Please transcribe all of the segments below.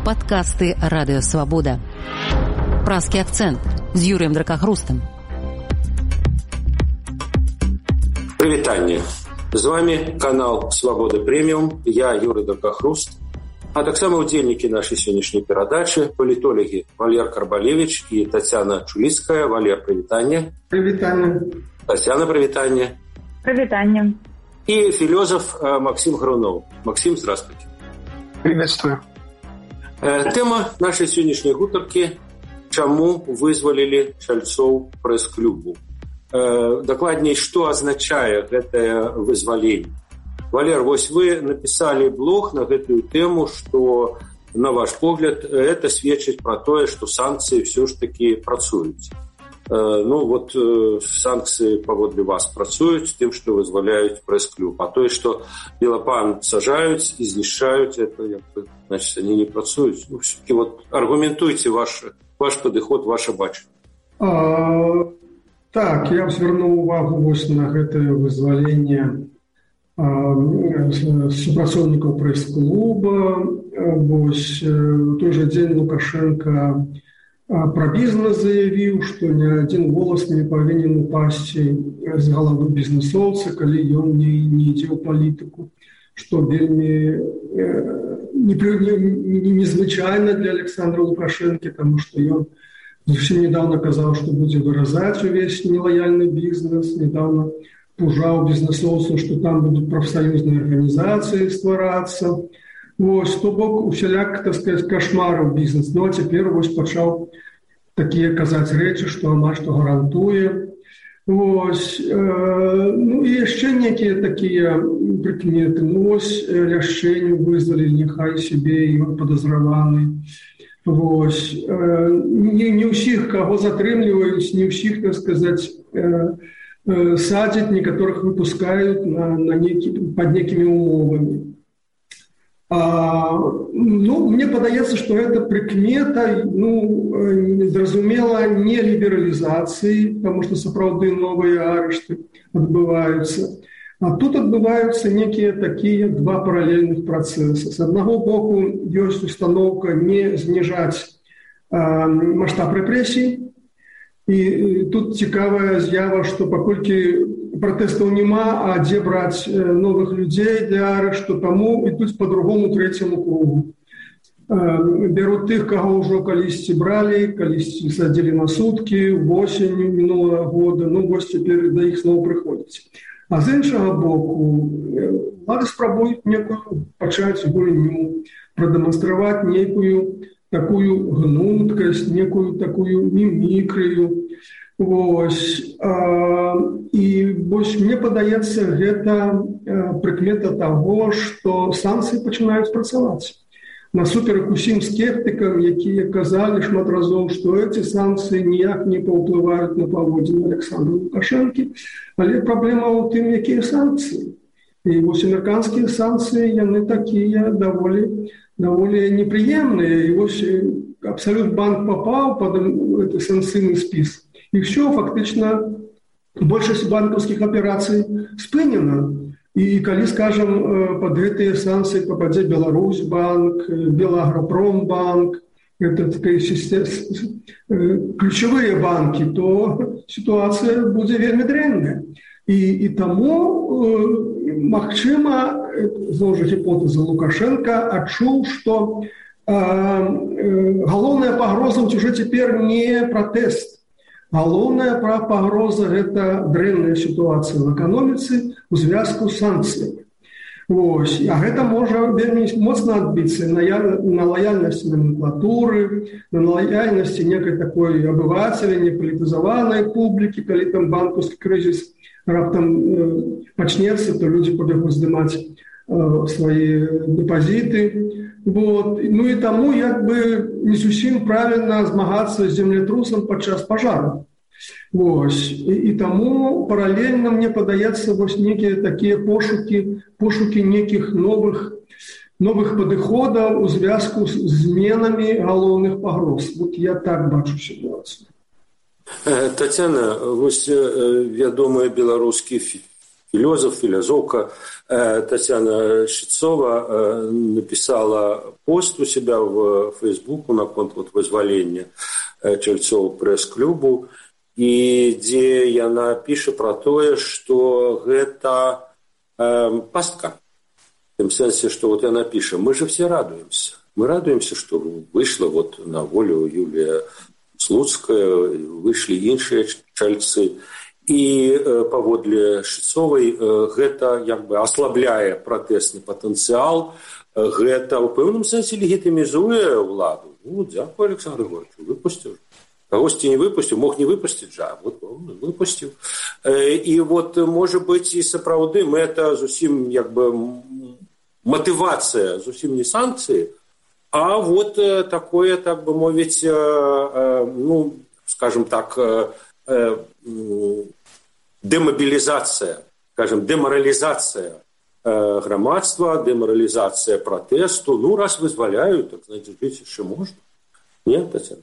Падкасты Радыё Свабода. Празкі акцэнт з Юрыем Дракахрустам. Прывітанне. З вами канал Свабода Прэміум. Я Юрый Дракахруст. А таксама удзельнікі нашай сённяшняй перадачы палітолагі Валер Карбалевич і Тацяна Чуліцкая. Валер, прывітанне. Прывітанне. Тацяна, прывітанне. Прывітанне. И философ Максим Грунов. Максим, здравствуйте. Приветствую. Тема нашей сегодняшней гутарки – чему вызволили Шальцов прэс-клубу. Докладней, что означает это вызволение. Валер, вот вы написали блог на эту тему, что, на ваш взгляд, это свидетельствует про то, что санкции все ж таки працуют. Ну, вот санкции поводле вас працуют тем, что вызволяют пресс-клуб. А то, что Белопан сажают и знищают, это, значит, они не працуют. Ну, все-таки вот аргументуйте ваш подход, ваше бачення. Так, я б звернув увагу ось на гэтае вызваление супрацоўнікаў прэс-клуба. Вось той же дзень Лукашенко про бізнес заявіў, што ні адзін голас не павінен упасці з галавы бізнесоўца, калі ён не ідзе ў палітыку, што вельмі незвычайна для Александра Лукашенко, тому што ён зусім недавно казаў, што будзе выразаць увесь нелояльны бізнес, недавно пужаў бізнесоўцаў, што там будуць прафсаюзныя арганізацыі стварацца. Вось, то бок усяляк, так сказать, кошмарыў бізнес. Ну, а цяпер вось пачаў такія казаць рэчы, што амаль што гарантуе. Вось, ну і яшчэ некія такія прыкметы. Ну, вось, Ляшчэню вызвалілі, няхай сябе, ён падазраваны. Вось, не ўсіх, каго затрымліваюць, не ўсіх, так сказаць, садзяць, некаторых выпускаюць пад некімі умовамі. Ну, мне падаецца, што гэта прыкмета, зразумела, не лібералізацыі, таму што сапраўды новыя арышты адбываюцца. А тут адбываюцца некія такія два паралельных працэсы. З аднаго боку, ёсць установка не зніжаць маштаб рэпрэсій. І тут цікавая з'ява, што паколькі пратэстаў няма, а дзе браць новых людзей для арышту, таму ідуць па другому, трэцяму кругу. Бяруць тых, каго ўжо калісьці бралі, калісьці садзілі на суткі, восенню мінулага года, ну вось цяпер да іх зноў прыходзіць. А з іншага боку, улады спрабуюць некую пачаць гульню, прадэманстраваць некую такую гнуткасць, некую такую мімікрыю. Вось. І вось мне падаецца, гэта прыкмета таго, што санкцыі пачынаюць працаваць. Насуперак усім скептыкам, якія казалі шмат разоў, што эти санкцыі ніяк не паўплываюць на паводзіны Александра Лукашэнкі, але праблема ў тым, якія санкцыі. І вось амерыканскія санкцыі, яны такія даволі непрыемныя. І вось Абсолют банк попаў пад гэты санкцыйны спіс. І все, фактычна, большасць банкаўскіх аперацый спынена. І калі, скажам, пад гэтыя санкцыі пападзе Беларусьбанк, Белагропромбанк, гэта такія ключавыя банкі, то сітуацыя будзе вельмі дрэнная. І таму, магчыма, зноў жа гіпотэза Лукашенка адчуў, што галоўная пагроза ўжо цяпер не пратэст. Галоўная пагроза – гэта дрэнная сітуацыя в эканоміцы ў звязку з санкцыямі. Вось. А гэта можа вельмі моцна адбіцца на лаяльнасці номенклатуры, на лаяльнасці некай такой абывацеля, непалітызаванай публікі, калі там банкаўскі крызіс раптам пачнецца, то людзі пабегуць здымаць свае дэпазіты. Вот. Ну і таму як бы не зусім правільна змагацца з землетрусам падчас пажару. Вось. І таму паралельна мне падаецца вось некія такія пошукі некіх новых падыходаў у звязку з зменамі галоўных пагроз. Вот я так бачу сітуацыю. Тацяна, вось вядомы беларускі философка Татьяна Шицова написала пост у себя в Фейсбуку наконт вызволения чальцоў прэс-клубу, і дзе яна піша пра тое, што гэта пастка. В том сенсе, что вот яна піша, мы же все радуемся. Мы радуемся, что вышла вот на волю Юлия Слуцкая, вышли іншыя чальцы. І паводле Шыцовай гэта як бы аслабляе пратэсны патэнцыял, гэта ў пэўным сэнсе легітымізуе ўладу. Ну, дзякуй, Александр Григорьевич, выпусціў. Кагосьці не выпусціў, мог не выпусціць жа, вот выпусціў. І вот, можа быць, і сапраўды мэта зусім як бы матывацыя, зусім не санкцыі, а вот такое, так бы мовіць, ну, скажем так, демобилизация, скажем, деморализация громадства, деморализация протесту. Ну, раз вызволяют, так, значит, жить еще можно. Нет, Татьяна?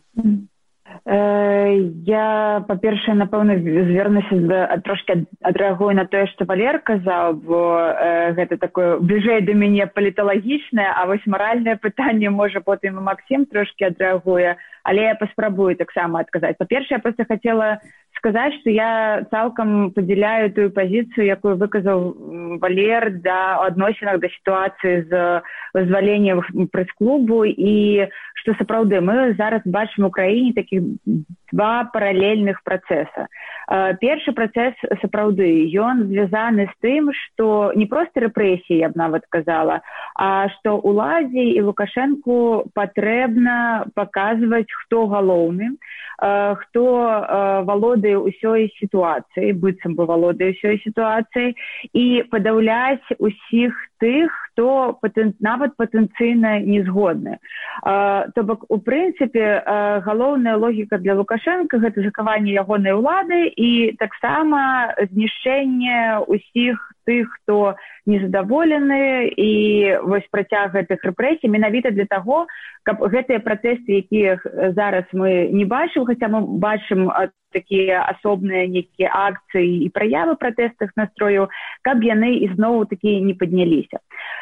Я, па-першае, напэўна, звернуся, трошки адрэагую на тое, што Валер казаў, бо гэта такое бліжэй да мяне паліталагічнае, а вось маральнае пытанне, можа, потым і Максім трошки адрэагуе, але я паспрабую таксама адказаць. Па-першае, я просто хотела сказаць, што я цалкам падзяляю тую пазіцыю, якую выказаў Валер да адносінах да сітуацыі з вызваленнем прэс-клубу, і што сапраўды мы зараз бачым у краіне такіх два паралельных працэса. Першы працэс сапраўды, ён звязаны з тым, што не проста рэпрэсіі, я б нават казала, а што уладзе і Лукашэнку патрэбна паказваць, хто галоўны, хто валодае ўсёй сітуацыяй, быццам бы валодае ўсёй сітуацыяй, і падаўляць усіх тых, хто нават патэнцыйна не згодны. То бок, у прынцыпе, галоўная логіка для Лукашэнка – гэта захаванне ягонай улады і таксама знішчэнне усіх тых, хто незадаволены, і вось працяг гэтых рэпрэсій менавіта для таго, каб гэтыя пратэсты, якія зараз мы не бачым, хаця мы бачым такія асобныя нейкія акцыі і праявы пратэстных настрояў, каб яны ізноў-такі не падняліся.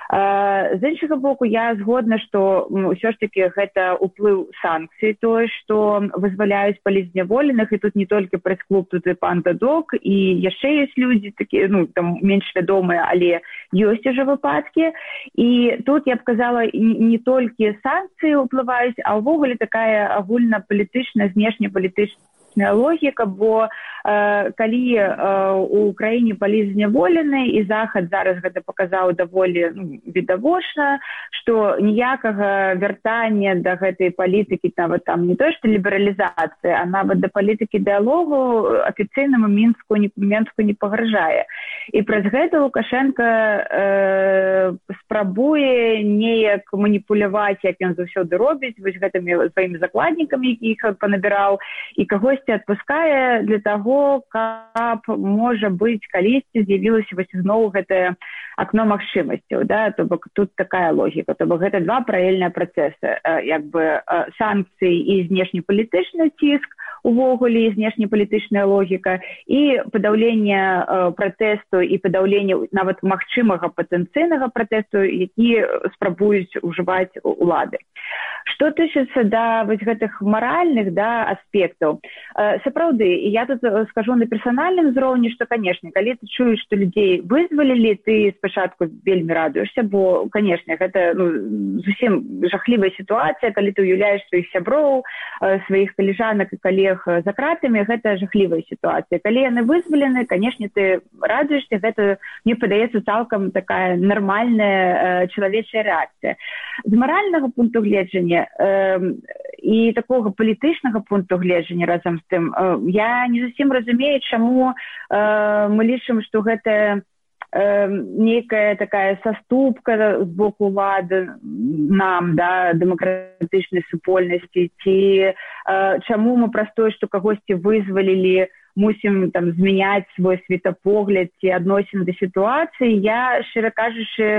З іншага боку, я згодна, што ўсё ж такі гэта ўплыў санкцый, тое, што вызваляюць палітзняволеных, і тут не толькі прэс-клуб, тут і пан Дадок, і яшчэ ёсць людзі такія, ну, там менш вядомыя, але ёсць ужо выпадкі. І тут я б казала, не толькі санкцыі ўплываюць, а ўвогуле такая агульнапалітычная, знешнепалітычная логіка, бо калі у краіне палітзняволены, і Захад зараз гэта паказаў даволі відавочна, што ніякага вяртання да гэтай палітыкі, нават там не тое, што лібералізацыя, а нават да палітыкі дыялогу афіцыйнаму Мінску не пагражае. І праз гэта Лукашенко спрабуе неяк маніпуляваць, як ён заўсёды робіць, вось гэтымі сваімі закладнікамі, якіх панабіраў, і кагосьці адпускае для таго, каб, можа быць, калісьці з'явілася вось зноў гэтае акно магчымасцяў, да? То бок тут такая логіка. То бок гэта два паралельныя працэсы, як бы санкцыі і знешнепалітычны ціск, увогуле і знешнепалітычная логіка, і падаўленне пратэсту і падаўленне нават магчымага патэнцыйнага пратэсту, які спрабуюць ужываць улады. Што тычыцца да вось гэтых маральных, да, аспектаў, сапраўды, і я тут скажу на персанальным узроўні, што, канешне, калі ты чуеш, што людзей вызвалілі, ты спачатку вельмі радуешся, бо, канешне, гэта зусім жахлівая сітуацыя, калі ты уяўляеш сваіх сяброў, сваіх калежанак і калег за кратамі, гэта жахлівая сітуацыя. Калі яны вызвалены, канешне, ты радуешся, гэта, мне падаецца, цалкам такая нармальная чалавечая рэакцыя. З маральнага пункту гледжання і такога палітычнага пункту гледжання разам з тым, я не зусім разумею, чаму мы лічым, што гэта нейкая такая саступка з боку улады нам, да, дэмакратычнай супольнасці, ці чаму мы праз тое, што кагосьці вызвалілі, мусім там змяняць свой светапогляд ці адносін да сітуацыі. Я, шчыра кажучы,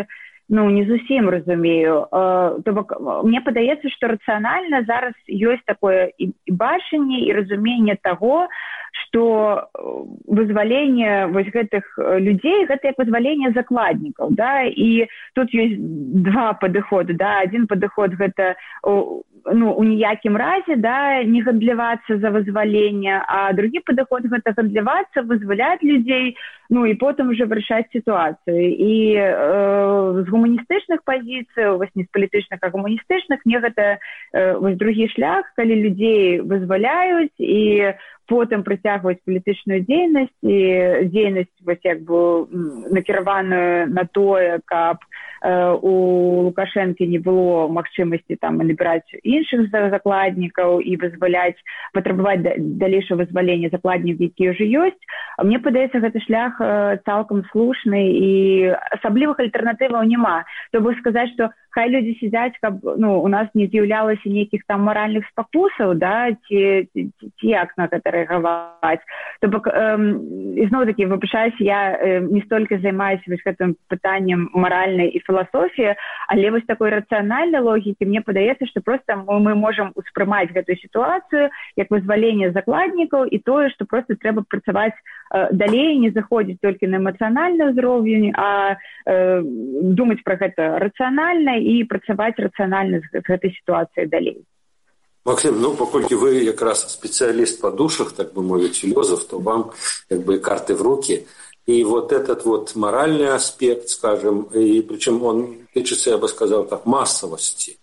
не зусім разумею. То бок мне падаецца, што рацыянальна зараз ёсць такое і бачанне, і разуменне таго, што вызваленне вось гэтых людзей гэта як вызваленне закладнікаў, да, і тут ёсць два падыходы, да, адзін падыход гэта у ніякім разе, да, не гандлявацца за вызваленне, а другі падыход гэта гандлявацца, вызваляць людзей, і потым уже вырашаць сітуацыю. І з гуманістычных пазіцый, вось не з палітычных, а гуманістычных, мне гэта вось другі шлях, калі людзей вызваляюць і потым прыцягваюць палітычную дзейнасць, і дзейнасць вось як бы накіраваную на тое, каб у Лукашэнкі не было магчымасці там набіраць іншых закладнікаў і вызваляць, патрабаваць далейшага вызвалення закладнікаў, якія ўжо ёсць. Мне падаецца, гэты шлях цалкам слушны і асаблівых альтэрнатываў няма. То бок сказаць, што хай людзі сядзяць, каб у нас не з'яўлялася нейкіх там маральных спакусаў, да, ці як на гэта рэагаваць. То бок ізноў-такі выбачаюся, я не столькі займаюся вось гэтым пытаннем маральнай і філасофіі, але вось такой рацыянальнай логікі мне падаецца, што проста мы можам успрымаць гэтую сітуацыю як вызваленне закладнікаў і тое, што проста трэба працаваць далей, не заходзіць толькі на эмацыянальны ўзровень, а думаць пра гэта рацыянальна і працаваць рацыянальна з гэтай сітуацыяй далей. Максим, паколькі вы якраз спецыяліст па душах, так бы мовіць, філозаф, то вам как бы карты в руки. И вот этот вот моральный аспект, скажем, и причем он тычется, я бы сказал так, массовости.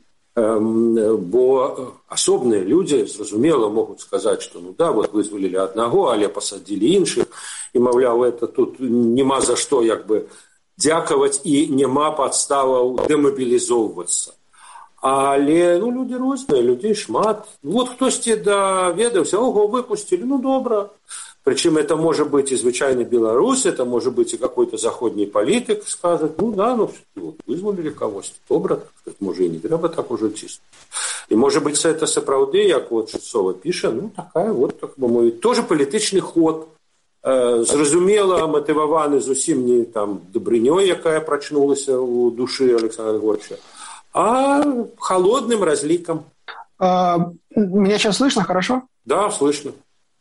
Бо асобныя людзі, зразумела, могуць сказаць, што вот вызвалілі аднаго, але пасадзілі іншых, і, маўляў, это тут нема за што як бы дзякаваць і няма падставаў дэмабілізоўвацца. Але, людзі розныя, людзей шмат. Вот хтосьці даведаўся, выпусцілі, добра. Причем это может быть и звычайный белорус, это может быть и какой-то заходний политик, скажет, вызволили кого-то, добра, может и не треба так уже чисто. И может быть это сапраўды, як вот Шевцова пише, такая вот, так бы мовить, тоже политичный ход, зразумела, мотивованы зусім не там добрынёй, якая прочнулась у души Александра Григорьевича, а холодным разликом. Меня сейчас слышно, хорошо? Да, слышно.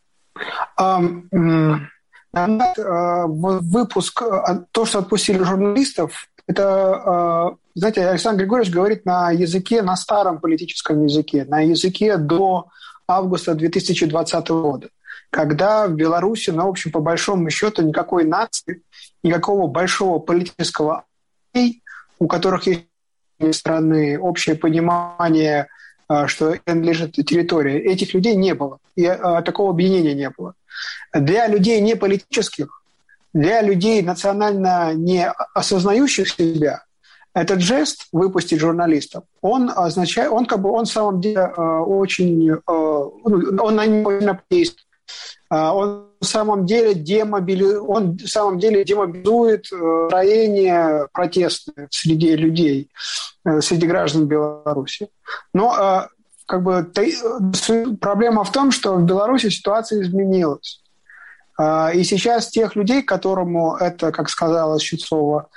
Выпуск, то, что отпустили журналистов, это, знаете, Александр Григорьевич говорит на языке, на старом политическом языке, на языке до августа 2020 года, когда в Беларуси, в общем, по большому счету, никакой нации, никакого большого политического, у которых есть страны общее понимание, что принадлежит территории, этих людей не было. И такого объединения не было. Для людей не политических, для людей национально не осознающих себя, этот жест выпустить журналистов, он означает, он на самом деле очень, он на него действует. Он в самом деле демобилизует настроение протестное среди людей, среди граждан Беларуси. Но проблема в том, что в Беларуси ситуация изменилась. И сейчас тех людей, которому это, как сказала Шевцова,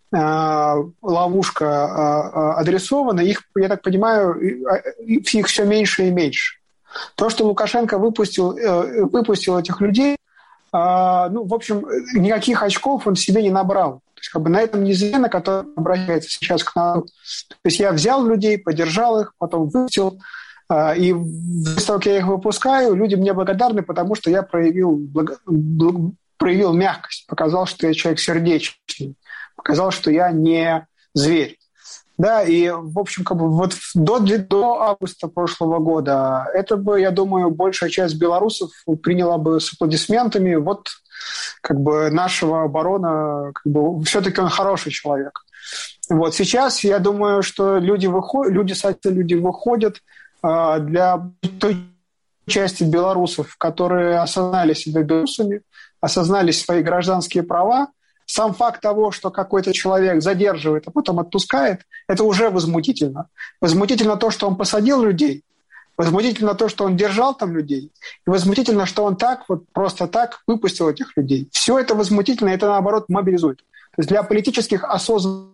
ловушка адресована, их, я так понимаю, их все меньше и меньше. То, что Лукашенко выпустил этих людей, в общем, никаких очков он себе не набрал. То есть на этом языке, на котором обращается сейчас к народу. То есть я взял людей, поддержал их, потом выпустил, и после того, как я их выпускаю, люди мне благодарны, потому что я проявил мягкость, показал, что я человек сердечный, показал, что я не зверь. Да, и, в общем, вот до августа прошлого года это бы, я думаю, большая часть белорусов приняла бы с аплодисментами. Вот, нашего барона, все-таки он хороший человек. Вот сейчас, я думаю, что люди выходят для той части белорусов, которые осознали себя белорусами, осознали свои гражданские права. Сам факт того, что какой-то человек задерживает, а потом отпускает, это уже возмутительно. Возмутительно то, что он посадил людей, возмутительно то, что он держал там людей, и возмутительно, что он просто так выпустил этих людей. Все это возмутительно, это, наоборот, мобилизует. То есть для политических осознанных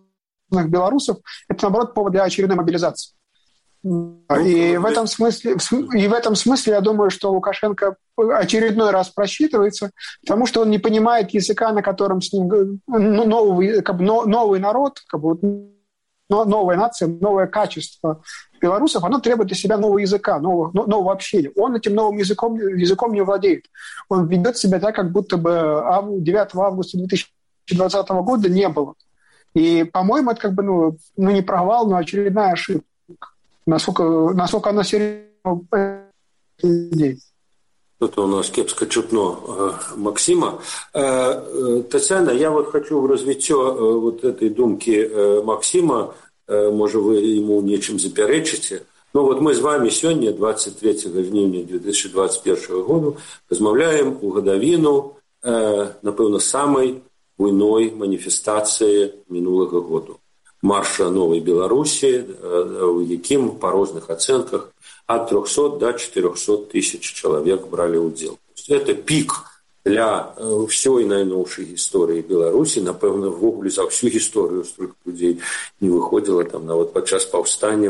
белорусов, это, наоборот, повод для очередной мобилизации. И в этом смысле я думаю, что Лукашенко очередной раз просчитывается, потому что он не понимает языка, на котором с ним новый народ, новая нация, новое качество белорусов, оно требует для себя нового языка, нового общения. Он этим новым языком не владеет. Он ведет себя так, как будто бы 9 августа 2020 года не было. И, по-моему, это не провал, но очередная ошибка. Насколько она серьезна людей. Это у нас кепска чутно Максима. Татьяна, я хочу в развитие этой думки Максима, может, вы ему нечем запярэчыце, но мы с вами сегодня, 23 жніўня 2021 года, размаўляем у гадавіну, напэўна, самой буйной манифестации минулого года. Марша Новой Беларуси, в якім по розных оценках от 300 до 400 тысяч человек брали удел. Это пик для всей наиновшей истории Беларуси. Напевно, ввогуле за всю историю столько людей не выходило там на подчас повстания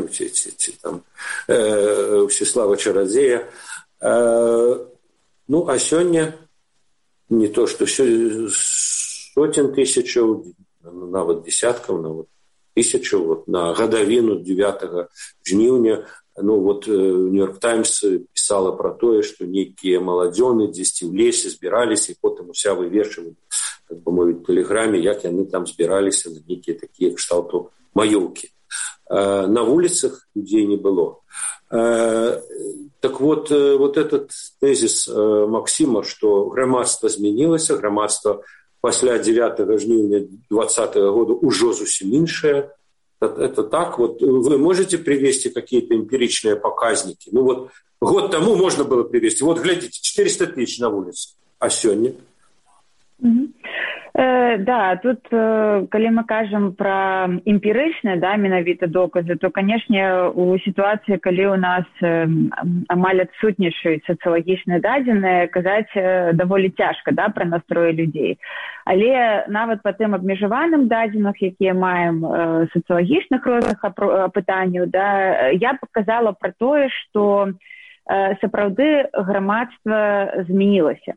Всеслава Чародея. А сегодня не то, что сотен тысяч, нават десятков, тысячу на гадавіну 9 жніўня. Нью-Йорк Таймс писала про то, что некие молодёны дзесьці в лесе збирались и потом уся вывешивали, в телеграме, как они там збирались на некие такие кшталту маёўкі. На улицах людей не было. Так этот тезис Максима, что грамадство изменилось, грамадство после 9 жніўня 2020 года уже зусім іншае. Это так? Вы можете привести какие-то эмпиричные показники? Год тому можно было привести. Глядите, 400 тысяч на улице. А сегодня? Да, тут, калі мы кажам пра эмпірычныя, менавіта доказы, то, канешне, у сітуацыі, калі ў нас амаль адсутнічаюць сацыялагічныя дадзеныя, казаць даволі цяжка, пра настроі людзей. Але нават па тым абмежаваным дадзеных, якія маем сацыялагічных розных апытанняў, я б казала пра тое, што сапраўды грамадства змянілася.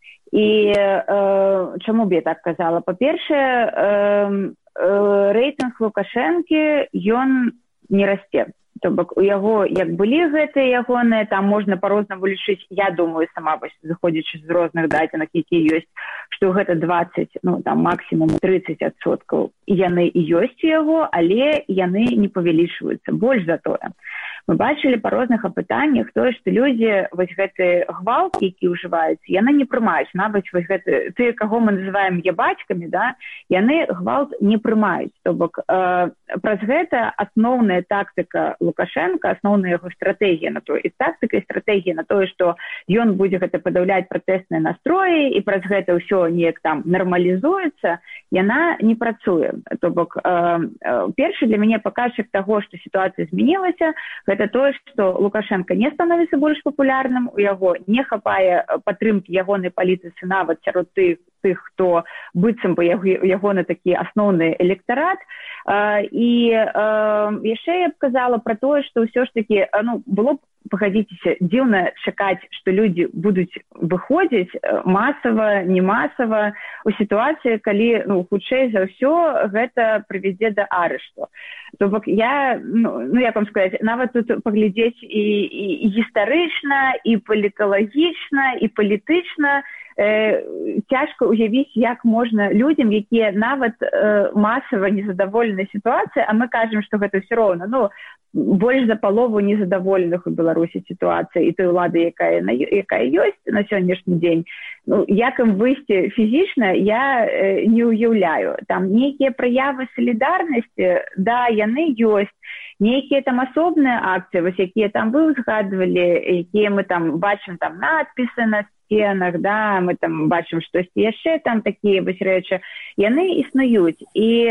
І чаму б я так казала? Па-першае, рэйтынг Лукашэнкі, ён не расце. То бок у яго, як былі гэтыя ягоныя, там можна па-рознаму лічыць, я думаю, сама заходзячы з розных дадзеных, якія ёсць, што гэта 20, максімум 30%, і яны і ёсць у яго, але яны не павялічваюцца. Больш за тое. Мы бачылі па розных апытаннях тое, што людзі гэты гвалт, які ўжываюць, яны не прымаюць. Нават тыя, каго мы называем ябачкамі, яны гвалт не прымаюць. То бок праз гэта асноўная тактыка Лукашенка, асноўная яго стратэгія на тое, і тактыка і стратэгія на тое, што ён будзе гэта падаўляць пратэсныя настроі, і праз гэта ўсё неяк там нармалізуецца, яна не працуе. То бок першы для мяне паказчык таго, што сітуацыя змянілася, гэта тое, што Лукашенко не становіцца больш папулярным, у яго не хапае падтрымкі ягонай палітыцы нават сярод тых, хто быццам бы ягоны такі асноўны электарат. І яшчэ я б казала пра тое, што ўсё ж такі, было б, пагадзіцеся, дзіўна чакаць, што людзі будуць выходзіць масава, не масава, у сітуацыі, калі, хутчэй за ўсё, гэта прывядзе да арышту. То бок я, як вам сказаць, нават тут паглядзець і гістарычна, і паліталагічна, і палітычна, цяжка уявіць, як можна людзям, якія нават масава незадаволены сітуацыяй, а мы кажам, што гэта ўсё роўна, больш за палову незадаволеных у Беларусі сітуацыі і той улады, якая ёсць на сённяшні дзень, як ім выйсці фізічна, я не ўяўляю. Там нейкія праявы салідарнасці, яны ёсць, нейкія там асобныя акцыі, якія там вы узгадвалі, якія мы там бачым там надпісы на стенах, мы там бачым штосьці яшчэ, там такія рэчы, яны існуюць. І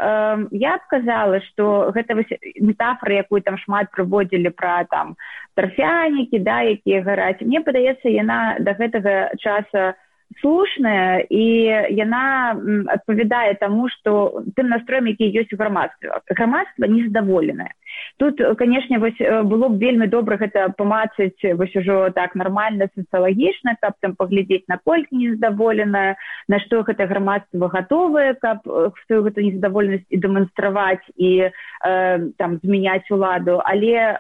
я б казала, што гэта метафора, якую там шмат прыводзілі пра там тарфянікі, якія гараць, мне падаецца, яна да гэтага часа слушная, і яна адпавядае таму, што тым настроем, які ёсць у грамадстве. Грамадства незадаволенае. Тут, канешне, было б вельмі добра гэта памацаць ўжо так нармальна, сацыялагічна, каб там паглядзець, наколькі незадаволеная, на што гэта грамадства гатовае, каб сваю гэту незадаволенасць і дэманстраваць, і там змяняць уладу. Але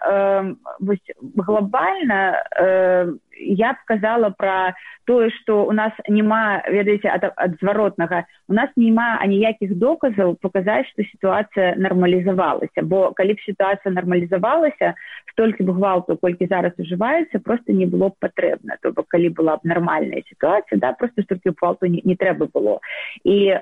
глобальна я б сказала пра тое, што у нас няма, ведаеце, ад зваротнага, у нас няма аніякіх доказаў паказаць, што сітуацыя нармалізавалася. Бо калі б сітуацыя нармалізавалася, столькі б гвалту, колькі зараз ужываецца, проста не было б патрэбна. То бок, калі была б нармальная сітуацыя, да, проста столькі гвалту не трэба было. І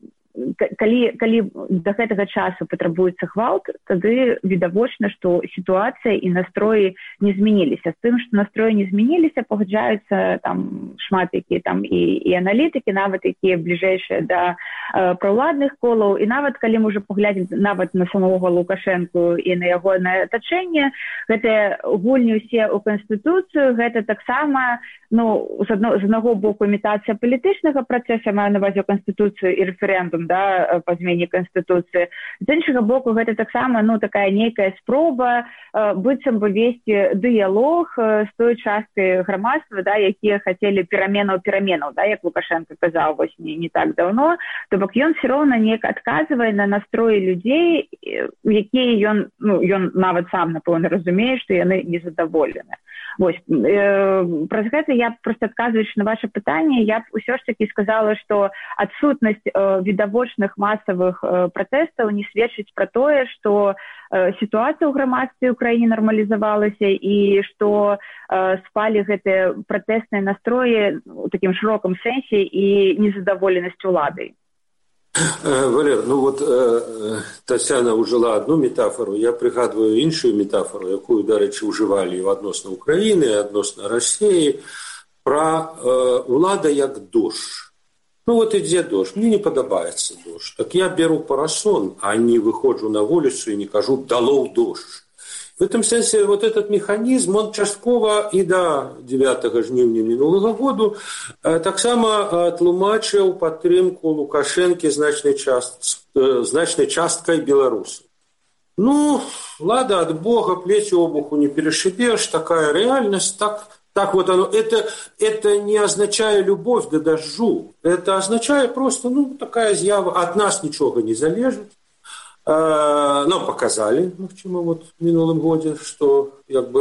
калі да гэтага часу патрабуецца гвалт, тады відавочна, што сітуацыя і настроі не змяніліся. З тым, што настроі не змяніліся, пагаджаюцца там шмат якія там і аналітыкі, нават якія бліжэйшыя да праўладных колаў. І нават калі мы ўжо паглядзім нават на самого Лукашэнку і на ягонае атачэнне, гэтыя гульні ўсе ў Канстытуцыю, гэта таксама, з аднаго боку імітацыя палітычнага працэса, маю на ўвазе Канстытуцыю і рэферэндум, да, па змене Канстытуцыі. З іншага боку, гэта таксама, такая нейкая спроба быццам бы весці дыялог з той часткай грамадства, да, якія хацелі пераменаў, да, як Лукашенко казаў не так даўно. То бок ён все роўна неяк адказвае на настроі людзей, якія ён нават сам, напэўна, разумее, што яны незадаволены. Праз гэта я проста адказваючы на ваше пытанне, я б усё ж такі сказала, што адсутнасць відавочных масавых пратэстаў не сведчыць пра тое, што сітуацыя ў грамадстве ў краіне нармалізавалася і што спалі гэтыя пратэсныя настроі у такім шырокім сэнсе і незадаволенасць уладай. Валер, Тасяна ўжыла одну метафору, я прыгадваю іншую метафору, якую, дарэчы, ўжывалі і адносна Украіны, і адносна Расіі, пра ўлада як дождж. Ідзе дождж, мне не падабаецца дождж. Так я беру парасон, а не выходжу на вуліцу і не кажу «далоў дождж». В этом сенсе этот механизм, он часткова и до 9 жніўня мінулага году таксама тлумачыў падтрымку Лукашэнкі значнай часткай беларусаў. Ладно, от Бога плетью обуху не перешибешь, такая реальность, так вот оно. Это не означает любовь до дождю, это означает просто, такая з'ява, от нас ничего не залежит. Нам показали, в минулым годзе, что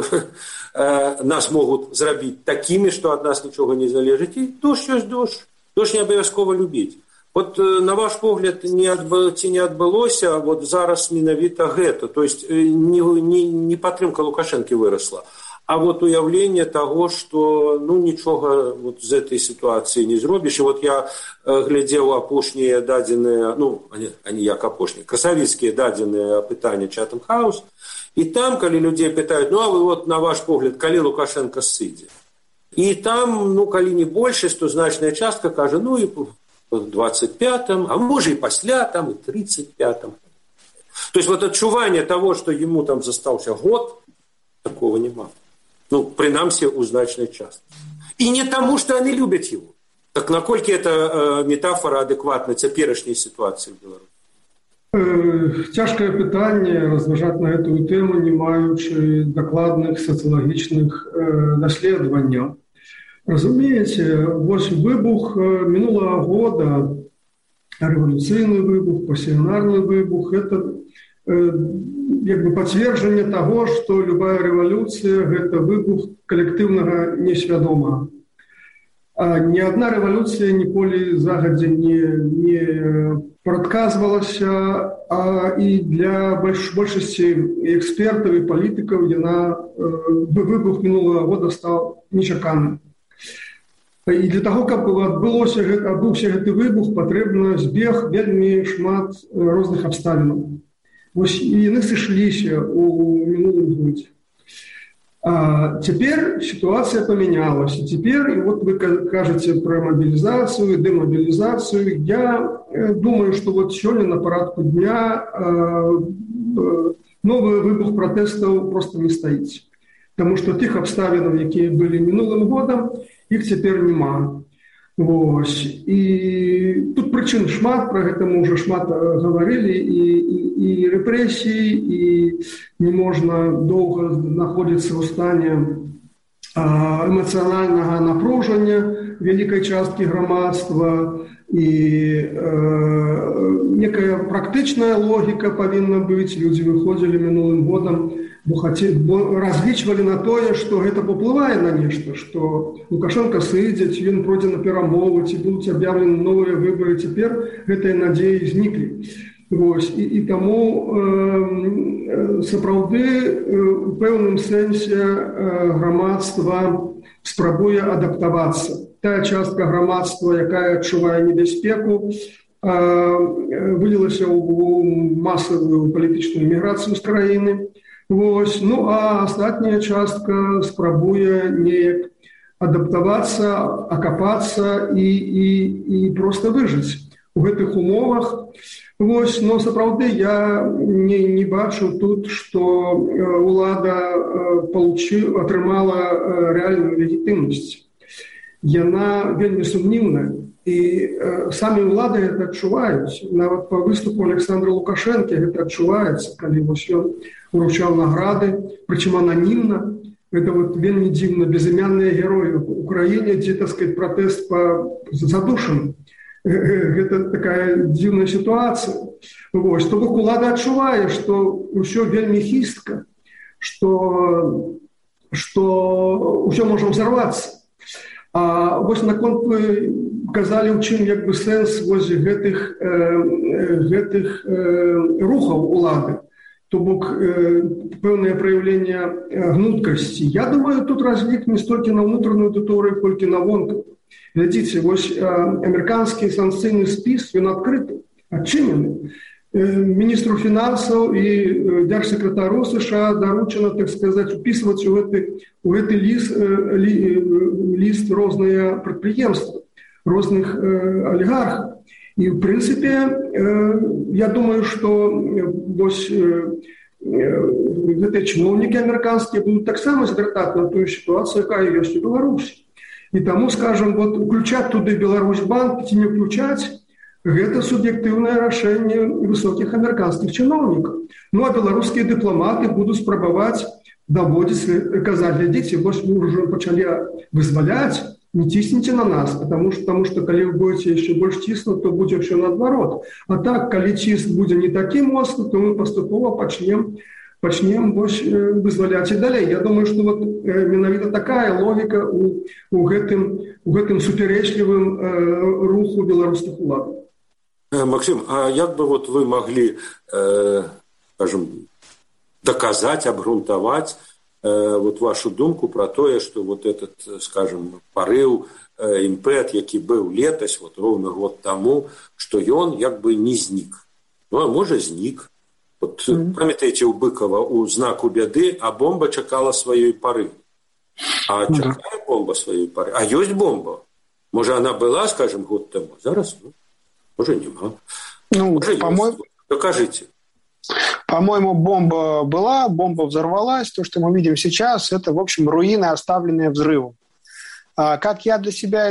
нас могут зрабіць такими, что от нас ничего не залежит. И дождь есть дождь. Дождь не обовязково любить. На ваш погляд, не адбылося, зараз менавіта гэта. То есть не падтрымка Лукашэнкі выросла, а уяўленне того, что нічога з этой ситуации не зробіш. І я глядзеў апошнія дадзеныя, они як апошнія, красавіцкія дадзеныя апытання Chatham House, і там, калі людзей пытаюць, а вы на ваш погляд, калі Лукашенко сыдзе? І там, калі не большасць, то значная частка кажа, і в 25-м, а може і пасля, там, і 35-м. То есть адчуванне того, что ему там застаўся год, такого нема. Принамсі, у значной части. И не тому, что они любят его. Так наколькі эта метафора адекватна цяперашняй ситуации в Беларуси? Цяжкае пытанне разважаць на эту тему, не маючы дакладных сацыялагічных даследаванняў. Разумееце, выбух мінулага года, рэвалюцыйны выбух, пасіянарны выбух, это пацверджанне того, что любая рэвалюцыя – гэта выбух калектыўнага несвядомага. Ни одна рэвалюцыя ніколі загадзя не прадказвалася, і для большасці экспертаў і палітыкаў выбух мінулага года стаў нечаканым. І для того, каб адбыўся гэты выбух, патрэбна збег вельмі шмат розных абставінаў. І яны сышліся у мінулым годзе. Цяпер сітуацыя памянялася. Цяпер, вы кажаце пра мабілізацыю, дэмабілізацыю. Я думаю, што сёння на парадку дня новы выбух пратэстаў проста не стаіць. Таму што тых абставінаў, якія былі мінулым годам, іх цяпер няма. Вось. І тут прычын шмат, пра гэта мы ўжо шмат гаварылі, і рэпрэсіі, і не можна доўга знаходзіцца ў стане эмацыянальнага напружання вялікай часткі грамадства, і некая практычная логіка павінна быць. Людзі выходзілі мінулым годам, бо разлічвалі на тое, што гэта паўплывае на нешта, што Лукашенко сыдзе, ці ён пройдзе на перамовы, ці будуць аб'яўлены новыя выбары. Цяпер гэтыя надзеі зніклі. Вось. І таму сапраўды у пэўным сэнсе грамадства спрабуе адаптавацца. Тая частка грамадства, якая адчувае небяспеку, вылілася ў масавую палітычную міграцыю з краіны. Вось. Ну, а астатняя частка спрабуе неяк адаптавацца, акапацца і проста выжыць у гэтых умовах. Вось. Но сапраўды я не бачу тут, што ўлада атрымала рэальную легітымнасць. Яна вельмі сумнівная, і самі ўлады гэта адчуваюць. Нават па выступу Александра Лукашэнкі гэта адчуваецца, калі вось ён уручаў награды, прычым ананімна. Гэта вот вельмі дзіўна, безымянныя героі ў краіне, дзе, так сказать, пратэст па задушам. Гэта такая дзіўная сітуацыя. Вось. То бок улада адчувае, што ўсё вельмі хістка, што ўсё можа ўзарвацца. А вось наконт вы казалі, у чым як бы сэнс вось гэтых рухаў улады, то бок пэўнае праяўленне гнуткасці. Я думаю, тут разлік не столькі на ўнутраную аўдыторыю, колькі на вонкавую. Глядзіце, вось амерыканскі санкцыйны спіс, ён адкрыты, адчынены. Міністру фінансаў і дзяржсакратару США даручана, так сказаць, упісваць у гэты ліст розныя прадпрыемствы, розных алігархаў. І, в прынцыпе, я думаю, што вось гэтыя чыноўнікі амерыканскія будуць таксама звяртаць на тую сітуацыю, якая ёсць у Беларусі. І таму, скажам, вот уключаць туды Беларусьбанк ці не уключаць, гэта суб'ектыўнае рашэнне высокіх амерыканскіх чыноўнікаў. Ну, а беларускія дыпламаты будуць спрабаваць даводзіць, казаць, глядзіце, вось мы ўжо пачалі вызваляць, не цісніце на нас, потому что калі вы будете яшчэ больш ціснуць, то будзе ўсё наадварот. А так, калі ціск будзе не такі моцны, то мы паступова пачнем вось вызваляць і далей. Я думаю, што вот менавіта такая логіка у гэтым суперечлівым руху беларускіх улад. Максим, а як бы вот вы могли, скажем, доказать, обґрунтовать вот вашу думку про тое, что вот этот, скажем, порыв, імпэт, які быў летась, вот ровно год тому, что ён як бы не знік. Ну, а можа знік. Вот памятаеце у Быкова у знаку бяды, а бомба чакала сваёй пары. А чакае бомба сваёй пары. А ёсць бомба. Можа, она была, скажем, год тому. Зараз, може, нема. Ну, по-моему, докажите. По-моему, бомба была, бомба взорвалась. То, что мы видим сейчас, это, в общем, руины, оставленные взрывом. Как я для себя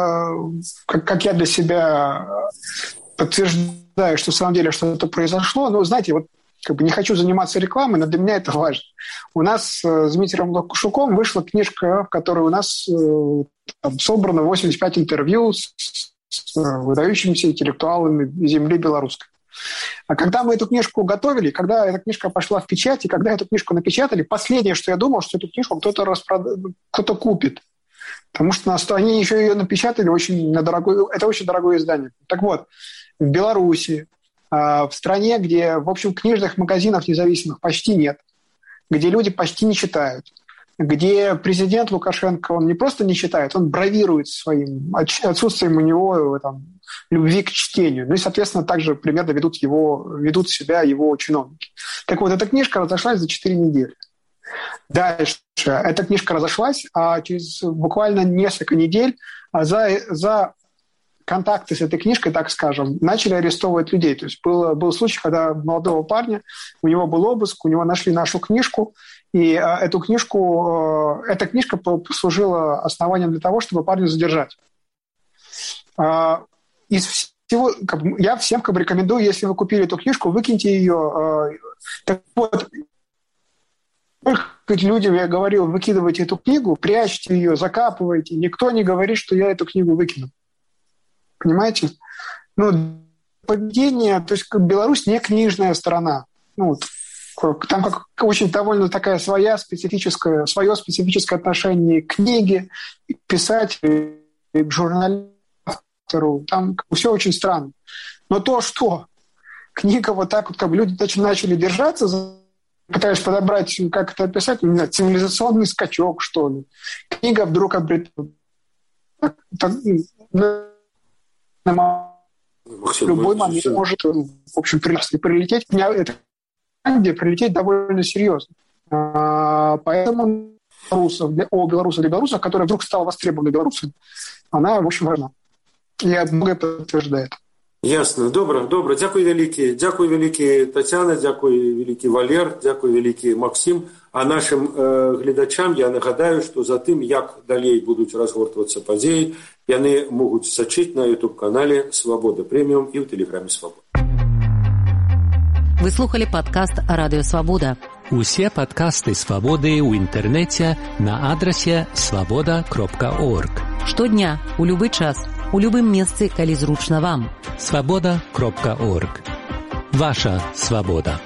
подтверждаю, что на самом деле что-то произошло, ну, знаете, вот как бы не хочу заниматься рекламой, но для меня это важно. У нас с Дмитрием Лукашуком вышла книжка, в которой у нас собрано 85 интервью с выдающимися интеллектуалами земли белорусской. А когда мы эту книжку готовили, когда эта книжка пошла в печать, и когда эту книжку напечатали, последнее, что я думал, что эту книжку кто-то купит. Потому что они еще ее напечатали это очень дорогое издание. Так вот, в Беларуси, в стране, где, в общем, книжных магазинов независимых почти нет, где люди почти не читают, где президент Лукашенко, он не просто не читает, он бравирует своим отсутствием у него любви к чтению. Ну и, соответственно, также примерно ведут себя его чиновники. Так вот, эта книжка разошлась за 4 недели. Дальше. Эта книжка разошлась, а через буквально несколько недель за контакты с этой книжкой, так скажем, начали арестовывать людей. То есть был случай, когда молодого парня, у него был обыск, у него нашли нашу книжку, и эта книжка послужила основанием для того, чтобы парня задержать. из всего, я всем рекомендую, если вы купили эту книжку, выкиньте ее. Так вот, сколько людям я говорил, выкидывайте эту книгу, прячьте ее, закапывайте. Никто не говорит, что я эту книгу выкину. Понимаете? Поведение, то есть Беларусь не книжная страна. Там очень довольно такая свое специфическое отношение к книге, к писателю, к журналисту. Там все очень странно. Но то, что книга вот так вот, люди начали держаться, пытаюсь подобрать, как это описать, цивилизационный скачок, что ли. Книга вдруг обретает любой момент может, в общем, прилететь. Это где прилететь довольно серьезно. Поэтому для белорусов, которая вдруг стала востребованной белорусами, она, в общем, важна. Я многое подтверждаю. Ясно. Добре. Дякую великі Тетяна, дякую великі Валер, дякую великі Максим. А нашим глядачам я нагадаю, што за тым, як далей будуць разгортвацца падзеі, яны могуць сачыць на YouTube-канале «Свабода Прэміум» і ў тэлеграме «Свабода». Вы слухали падкаст «Радыё Свабода». Усе падкасты «Свабоды» ў інтэрнэце на адрасе свабода.орг. Штодня, у любы час, у любым месцы, калі зручна вам. свабода.орг. Ваша свабода.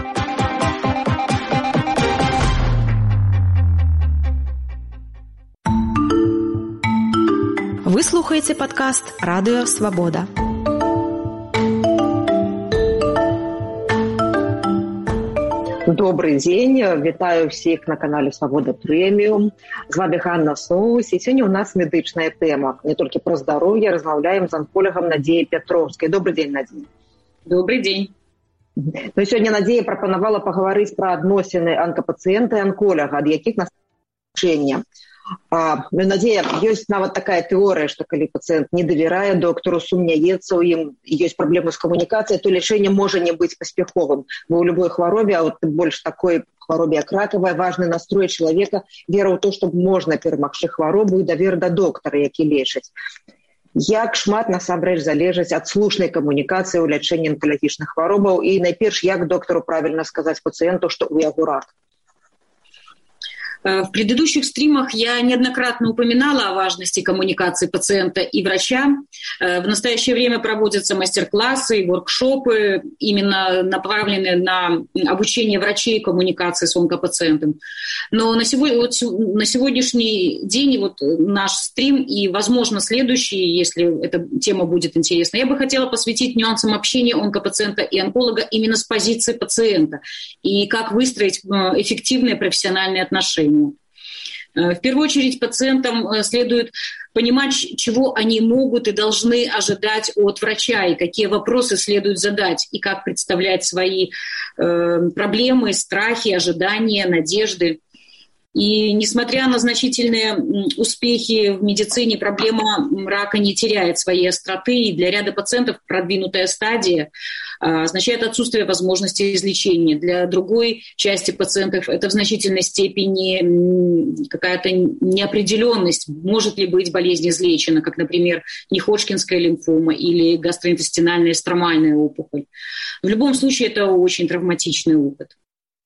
Вы слухаеце падкаст «Радыё Свабода». Добрый день, вітаю всіх на канале «Свабода Прэміум». З вами Ганна Соус, і сёння у нас медычная тэма. Не толькі пра здароўе, размаўляем з анколагам Надзеяй Пятроўскай. Добрый день, Надзея. Добрый день. Сёння Надзея прапанавала пагаварыць пра адносіны анкапацыента і анколага, ад якіх нас лячэння. Надзея, ёсць нават такая тэорыя, што калі пацыент не давярае доктару, сумняецца ў ім, ёсць праблемы з камунікацыяй, то лячэнне можа не быць паспяховым. Бо ў любой хваробе, а от больш такой хваробе, як ракавая, важны настрой чалавека, вера ў то, што можна перамагчы хваробу і давер да доктара, які лечыць. Як шмат насамрэч залежыць ад слушнай камунікацыі ў лячэнні онкалагічных хваробаў і найперш, як доктару правільна сказаць пацыенту, што ў яго рак? В предыдущих стримах я неоднократно упоминала о важности коммуникации пациента и врача. В настоящее время проводятся мастер-классы и воркшопы, именно направленные на обучение врачей коммуникации с онкопациентом. Но на сегодняшний день вот наш стрим и, возможно, следующий, если эта тема будет интересна, я бы хотела посвятить нюансам общения онкопациента и онколога именно с позиции пациента и как выстроить эффективные профессиональные отношения. В первую очередь пациентам следует понимать, чего они могут и должны ожидать от врача, и какие вопросы следует задать, и как представлять свои проблемы, страхи, ожидания, надежды. И несмотря на значительные успехи в медицине, проблема рака не теряет своей остроты, и для ряда пациентов продвинутая стадия означает отсутствие возможности излечения. Для другой части пациентов это в значительной степени какая-то неопределенность, может ли быть болезнь излечена, как, например, неходжкинская лимфома или гастроинтестинальная стромальная опухоль. В любом случае это очень травматичный опыт.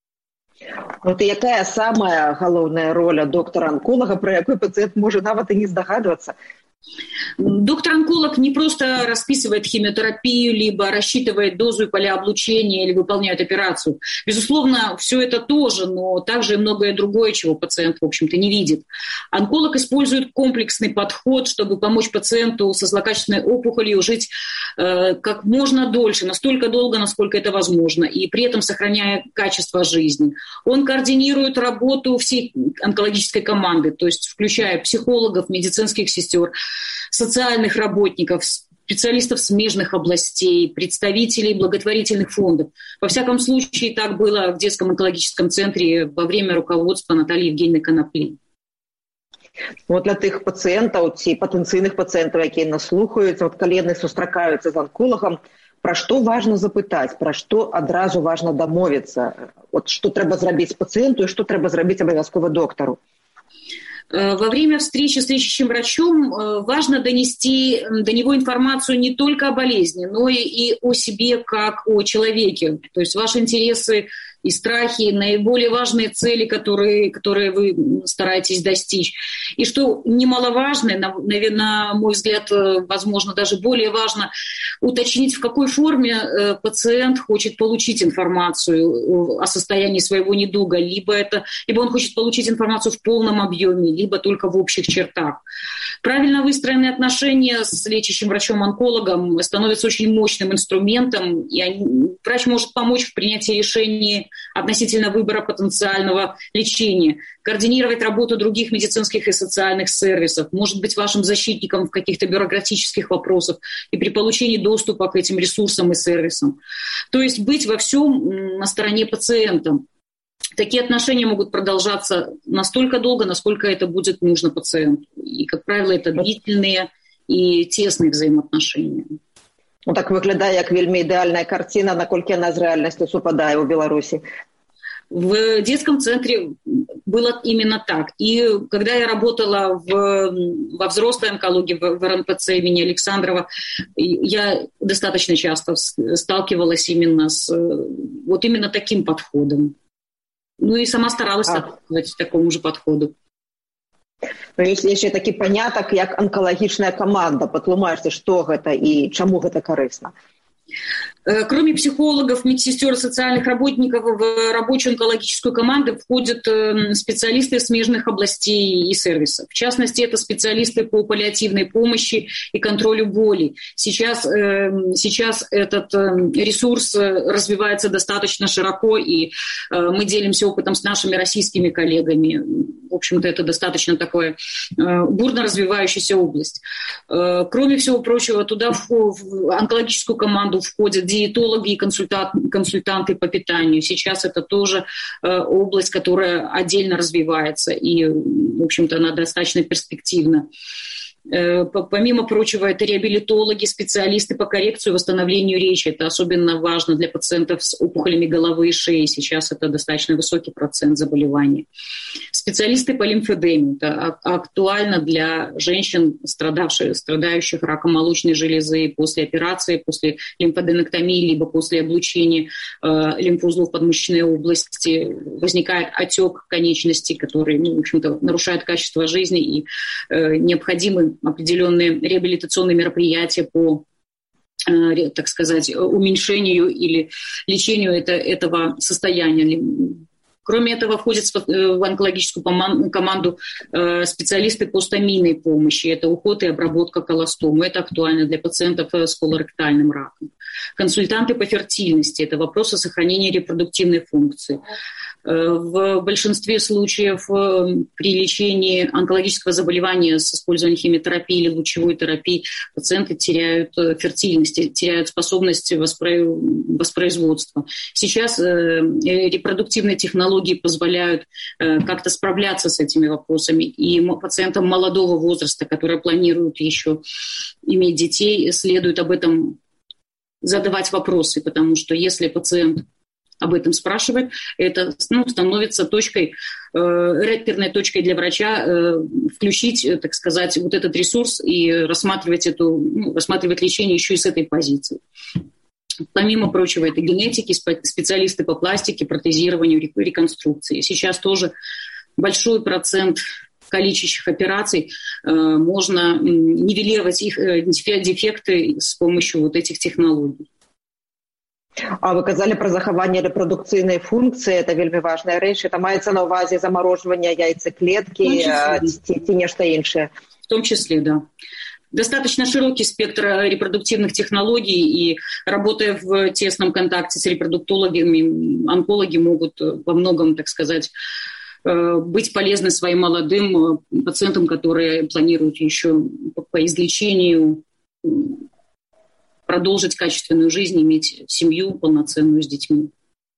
Вот якая самая галоўная роля доктара-онколога, про якой пациент может нават и не здогадываться? Доктор-онколог не просто расписывает химиотерапию, либо рассчитывает дозу и поля облучения, или выполняет операцию. Безусловно, все это тоже, но также и многое другое, чего пациент, в общем-то, не видит. Онколог использует комплексный подход, чтобы помочь пациенту со злокачественной опухолью жить как можно дольше, настолько долго, насколько это возможно, и при этом сохраняя качество жизни. Он координирует работу всей онкологической команды, то есть включая психологов, медицинских сестер, социальных работников, специалистов смежных областей, представителей благотворительных фондов. Во всяком случае, так было в детском онкологическом центре во время руководства Натальи Евгеньевны Коноплей. Вот для тых пациентов, ці потенційных пациентов, які нас слухаюць, вот калі яны сустракаюцца з онколагам, пра што важна запытаць, пра што адразу важна дамовіцца, вот што трэба зрабіць пацыенту і што трэба зрабіць абавязкова доктару? Во время встречи с лечащим врачом важно донести до него информацию не только о болезни, но и о себе как о человеке. То есть ваши интересы и страхи, наиболее важные цели, которые вы стараетесь достичь. И что немаловажно, на мой взгляд, возможно, даже более важно, уточнить, в какой форме пациент хочет получить информацию о состоянии своего недуга. Либо он хочет получить информацию в полном объеме, либо только в общих чертах. Правильно выстроенные отношения с лечащим врачом-онкологом становятся очень мощным инструментом, и врач может помочь в принятии решений относительно выбора потенциального лечения, координировать работу других медицинских и социальных сервисов, может быть вашим защитником в каких-то бюрократических вопросах и при получении доступа к этим ресурсам и сервисам. То есть быть во всем на стороне пациента. Такие отношения могут продолжаться настолько долго, насколько это будет нужно пациенту. И, как правило, это длительные и тесные взаимоотношения. Ну, так выглядае як вельмі ідэальная картина, наколькі яна з рэальнасцю супадае ў Беларуси. В детском центре было именно так. И когда я работала во взрослой онкологии, в РНПЦ имени Александрова, я достаточно часто сталкивалась именно с именно таким подходом. Ну и сама старалась соответствовать такому же подходу. Ну, если еще такі панятак, як онкологичная команда, патлумачце, што гэта і чаму гэта карысна? Кроме психологов, медсестер, социальных работников, в рабочую онкологическую команду входят специалисты смежных областей и сервисов. В частности, это специалисты по паллиативной помощи и контролю боли. Сейчас этот ресурс развивается достаточно широко, и мы делимся опытом с нашими российскими коллегами. В общем-то, это достаточно такая бурно развивающаяся область. Кроме всего прочего, туда в онкологическую команду входят диетологи и консультанты по питанию. Сейчас это тоже область, которая отдельно развивается, и, в общем-то, она достаточно перспективна. Помимо прочего, это реабилитологи, специалисты по коррекции и восстановлению речи. Это особенно важно для пациентов с опухолями головы и шеи. Сейчас это достаточно высокий процент заболеваний. Специалисты по лимфедеме. Это актуально для женщин, страдающих раком молочной железы после операции, после лимфоденектомии, либо после облучения лимфоузлов подмышечной области. Возникает отек конечностей, который, в общем-то, нарушает качество жизни, и необходимы определенные реабилитационные мероприятия по, так сказать, уменьшению или лечению этого состояния. Кроме этого, входят в онкологическую команду специалисты по стомийной помощи. Это уход и обработка колостомы. Это актуально для пациентов с колоректальным раком. Консультанты по фертильности. Это вопросы сохранения репродуктивной функции. В большинстве случаев при лечении онкологического заболевания с использованием химиотерапии или лучевой терапии пациенты теряют фертильность, теряют способность воспроизводства. Сейчас репродуктивные технологии позволяют как-то справляться с этими вопросами. И пациентам молодого возраста, которые планируют еще иметь детей, следует об этом задавать вопросы, потому что если пациент об этом спрашивает, это становится реперной точкой для врача включить, так сказать, вот этот ресурс и рассматривать лечение еще и с этой позиции. Помимо прочего, это генетики, специалисты по пластике, протезированию, реконструкции. Сейчас тоже большой процент калечащих операций можно нивелировать их дефекты с помощью вот этих технологий. А вы казали про захаванне рэпрадукцыйнай функцыі, это вельмі важная рэч. Это маецца на ўвазе замарожвання яйцаклеткі ці нешта іншае? В том числе, да. Достаточно широкий спектр репродуктивных технологий, и работая в тесном контакте с репродуктологами, онкологи могут во многом, так сказать, быть полезны своим молодым пациентам, которые планируют еще по излечению продолжить качественную жизнь, иметь семью полноценную с детьми.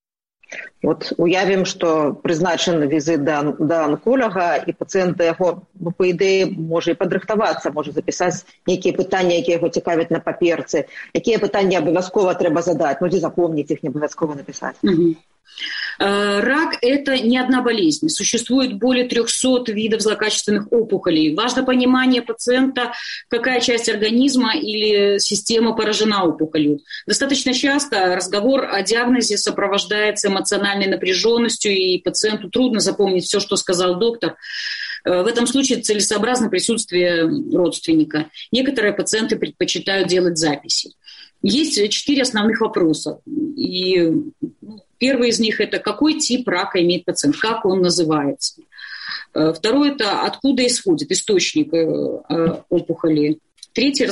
Вот уявім, што прызначаны візіт да онколога, і пацыент да яго, па ідэі, можа і падрыхтавацца, можа запісаць нейкія пытанні, якія яго цікавяць на паперцы. Якія пытанні абавязкова трэба задаць? Дзе запомніць іх, не абавязкова напісаць? Рак – это не одна болезнь. Существует более 300 видов злокачественных опухолей. Важно понимание пациента, какая часть организма или система поражена опухолью. Достаточно часто разговор о диагнозе сопровождается эмоциональной напряженностью, и пациенту трудно запомнить все, что сказал доктор. В этом случае целесообразно присутствие родственника. Некоторые пациенты предпочитают делать записи. Есть 4 основных вопроса. И первый из них – это какой тип рака имеет пациент, как он называется. Второй – это откуда исходит источник опухоли. Третий –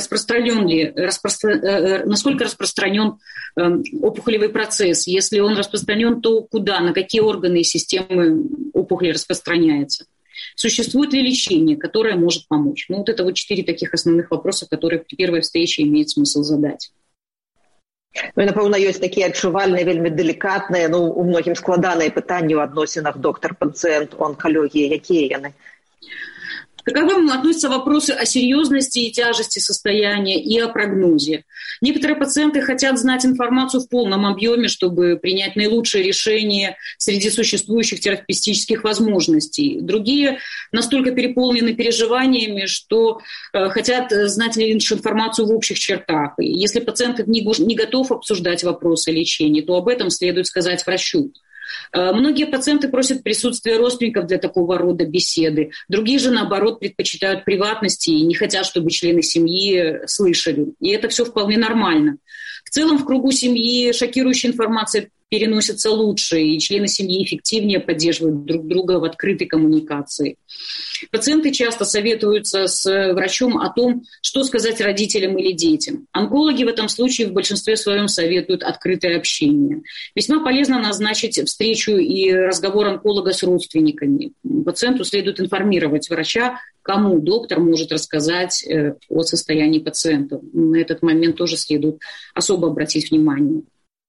насколько распространен опухолевый процесс. Если он распространен, то куда, на какие органы и системы опухоли распространяется. Существует ли лечение, которое может помочь? Вот это 4 таких основных вопроса, которые при первой встрече имеет смысл задать. Ну, і, напевно, ёсць такія адчувальныя, вельмі делікатныя, у многім складаныя пытанні ў адносінах доктар-пацыент, онкалогія. Якія яны? К таковым относятся вопросы о серьезности и тяжести состояния и о прогнозе. Некоторые пациенты хотят знать информацию в полном объеме, чтобы принять наилучшее решение среди существующих терапевтических возможностей. Другие настолько переполнены переживаниями, что хотят знать лишь информацию в общих чертах. И если пациент не готов обсуждать вопросы лечения, то об этом следует сказать врачу. Многие пациенты просят присутствия родственников для такого рода беседы. Другие же, наоборот, предпочитают приватности и не хотят, чтобы члены семьи слышали. И это все вполне нормально. В целом, в кругу семьи шокирующая информация переносится лучше, и члены семьи эффективнее поддерживают друг друга в открытой коммуникации. Пациенты часто советуются с врачом о том, что сказать родителям или детям. Онкологи в этом случае в большинстве своем советуют открытое общение. Весьма полезно назначить встречу и разговор онколога с родственниками. Пациенту следует информировать врача, кому доктор может рассказать о состоянии пациента. На этот момент тоже следует особо обратить внимание.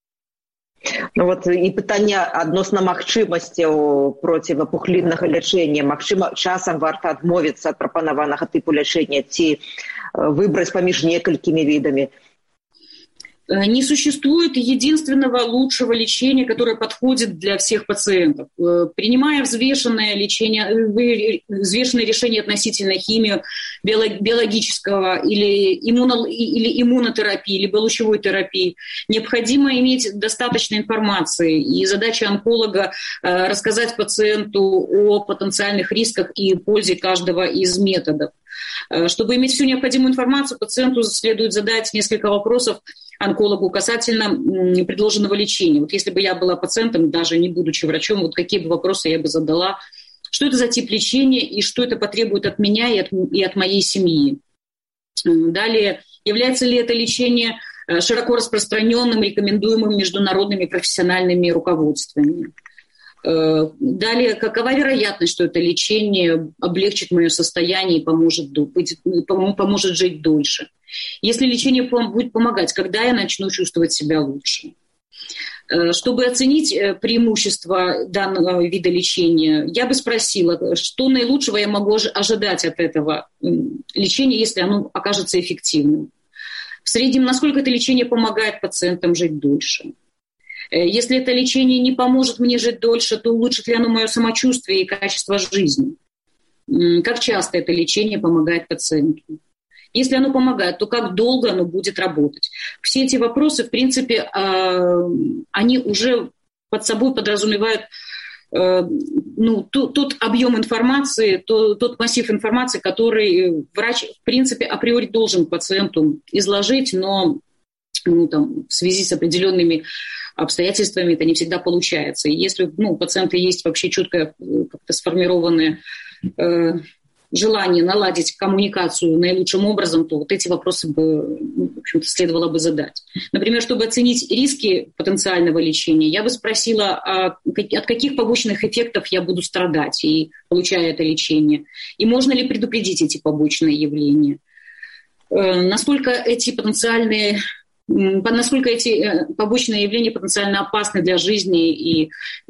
І пытанне адносна магчымасцяў процівапухліннага лячэння. Магчыма, часам варта адмовіцца ад прапанаванага тыпу лячэння ці выбраць паміж некалькімі відамі. Не существует единственного лучшего лечения, которое подходит для всех пациентов. Принимая взвешенное решение относительно химии, биологического или иммунотерапии, либо лучевой терапии, необходимо иметь достаточно информации. И задача онколога рассказать пациенту о потенциальных рисках и пользе каждого из методов. Чтобы иметь всю необходимую информацию, пациенту следует задать несколько вопросов онкологу касательно предложенного лечения. Вот если бы я была пациентом, даже не будучи врачом, вот какие бы вопросы я бы задала. Что это за тип лечения и что это потребует от меня и от моей семьи? Далее, является ли это лечение широко распространенным, рекомендуемым международными профессиональными руководствами? Далее, какова вероятность, что это лечение облегчит мое состояние и поможет жить дольше? Если лечение будет помогать, когда я начну чувствовать себя лучше? Чтобы оценить преимущества данного вида лечения, я бы спросила, что наилучшего я могу ожидать от этого лечения, если оно окажется эффективным. В среднем, насколько это лечение помогает пациентам жить дольше? Если это лечение не поможет мне жить дольше, то улучшит ли оно мое самочувствие и качество жизни? Как часто это лечение помогает пациенту? Если оно помогает, то как долго оно будет работать? Все эти вопросы, в принципе, они уже под собой подразумевают тот объем информации, тот массив информации, который врач, в принципе, априори должен пациенту изложить, но в связи с определенными обстоятельствами это не всегда получается. И если у пациента есть вообще четко как-то сформированное желание наладить коммуникацию наилучшим образом, то вот эти вопросы бы, в общем-то, следовало бы задать. Например, чтобы оценить риски потенциального лечения, я бы спросила, от каких побочных эффектов я буду страдать, и получая это лечение, и можно ли предупредить эти побочные явления. Насколько эти побочные явления потенциально опасны для жизни, и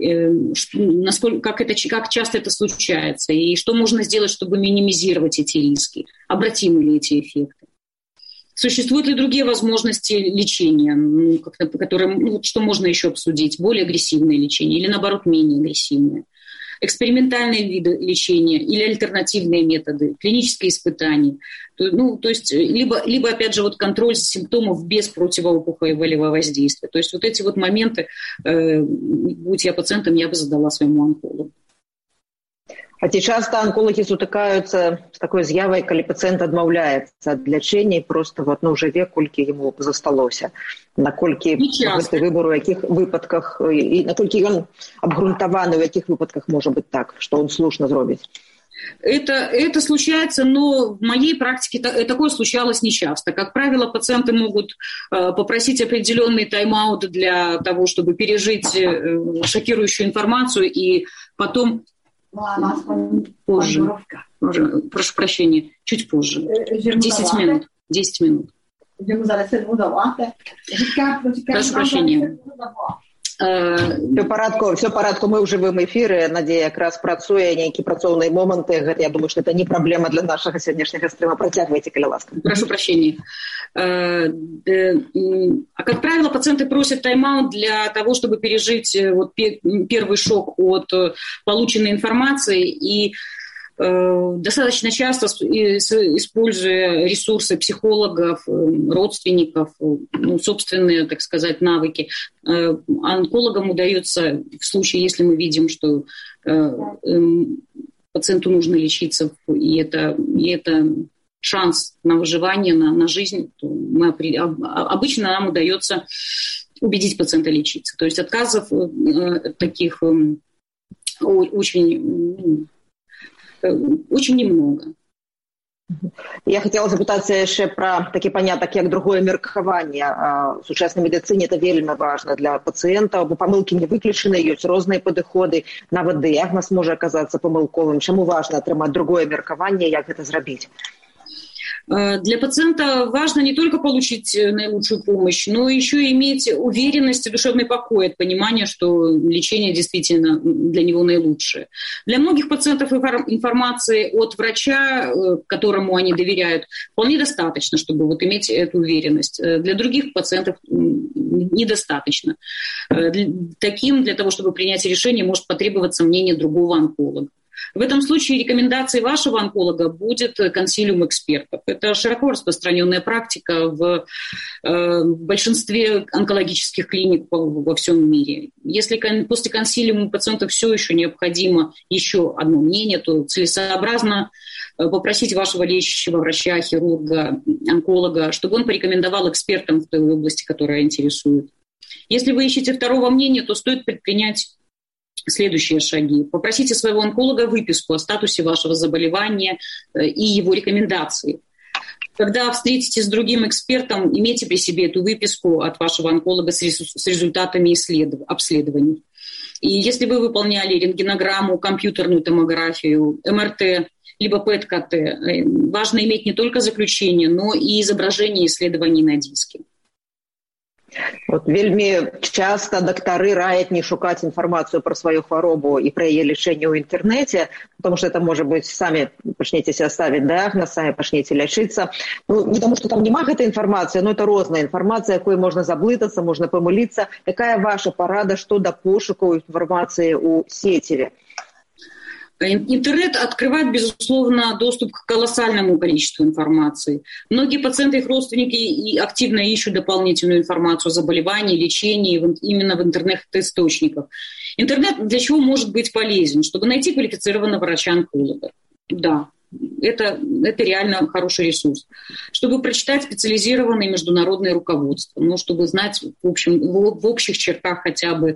как часто это случается, и что можно сделать, чтобы минимизировать эти риски, обратимы ли эти эффекты. Существуют ли другие возможности лечения, которые, что можно еще обсудить? Более агрессивное лечение или, наоборот, менее агрессивное? Экспериментальные виды лечения или альтернативные методы, клинические испытания. То есть либо опять же, контроль симптомов без противоопухолевого воздействия. То есть эти моменты, будь я пациентом, я бы задала своему онкологу. А ці часто онкологи сутыкаются с такой з'явай, калі пациент адмаўляецца ад лячэння і просто жыве, колькі яму засталося. Наколькі гэты выбор у якіх выпадках і наколькі ён абгрунтаваны, у якіх выпадках можа быць так, што он слушна зробіць? Это случается, но в моей практике такое случалось нечасто. Как правило, пациенты могут попросить определенный тайм-аут для того, чтобы пережить шокирующую информацию и потом позже. Прошу прощения, чуть позже. 10 минут. 10 минут. Прошу прощения. Все парадку, мы ў жывым эфіры. Надзея якраз працуе, нейкія працоўныя моманты. Я думаю, что это не проблема для нашего сегодняшнего стрима. Протягивайте, калі ласка. Прошу прощения. А как правило, пациенты просят тайм-аут для того, чтобы пережить первый шок от полученной информации и достаточно часто, используя ресурсы психологов, родственников, собственные, так сказать, навыки, онкологам удается, в случае, если мы видим, что пациенту нужно лечиться, и это шанс на выживание, на жизнь, то обычно нам удается убедить пациента лечиться. То есть отказов таких очень немного. Я хотела запытаться еще про такие поняток, как другое меркаванне. В сучаснай медицине это вельмі важно для пациента, бо помылки не выключены, есть разные подходы, нават дыягназ может оказаться помылковым. Чему важно атрымаць другое меркаванне, как это сделать? Для пациента важно не только получить наилучшую помощь, но еще и иметь уверенность и душевный покой от понимания, что лечение действительно для него наилучшее. Для многих пациентов информации от врача, которому они доверяют, вполне достаточно, чтобы иметь эту уверенность. Для других пациентов недостаточно. Для того, чтобы принять решение, может потребоваться мнение другого онколога. В этом случае рекомендацией вашего онколога будет консилиум экспертов. Это широко распространенная практика в большинстве онкологических клиник во всем мире. Если после консилиума пациенту все еще необходимо еще одно мнение, то целесообразно попросить вашего лечащего врача, хирурга, онколога, чтобы он порекомендовал экспертам в той области, которая интересует. Если вы ищете второго мнения, то стоит предпринять следующие шаги. Попросите своего онколога выписку о статусе вашего заболевания и его рекомендации. Когда встретитесь с другим экспертом, имейте при себе эту выписку от вашего онколога с результатами обследований. И если вы выполняли рентгенограмму, компьютерную томографию, МРТ, либо ПЭТ-КТ, важно иметь не только заключение, но и изображение исследований на диске. Вельмі часто доктары раяць не шукаць інфармацыю пра сваю хваробу і пра яе лячэнне ў інтэрнэце, потому что это может быть, сами пачнеце себе ставить диагноз, сами пачнеце лячыцца. Не потому что там нема гэтай информации, но это розная информация, якой можно заблытацца, можно помылиться. Какая ваша парада, что до пошуку информации у сетеве? Интернет открывает, безусловно, доступ к колоссальному количеству информации. Многие пациенты и их родственники активно ищут дополнительную информацию о заболевании, лечении именно в интернет-источниках. Интернет для чего может быть полезен? Чтобы найти квалифицированного врача-онколога. Да, это реально хороший ресурс. Чтобы прочитать специализированное международное руководство, чтобы знать в общих чертах хотя бы,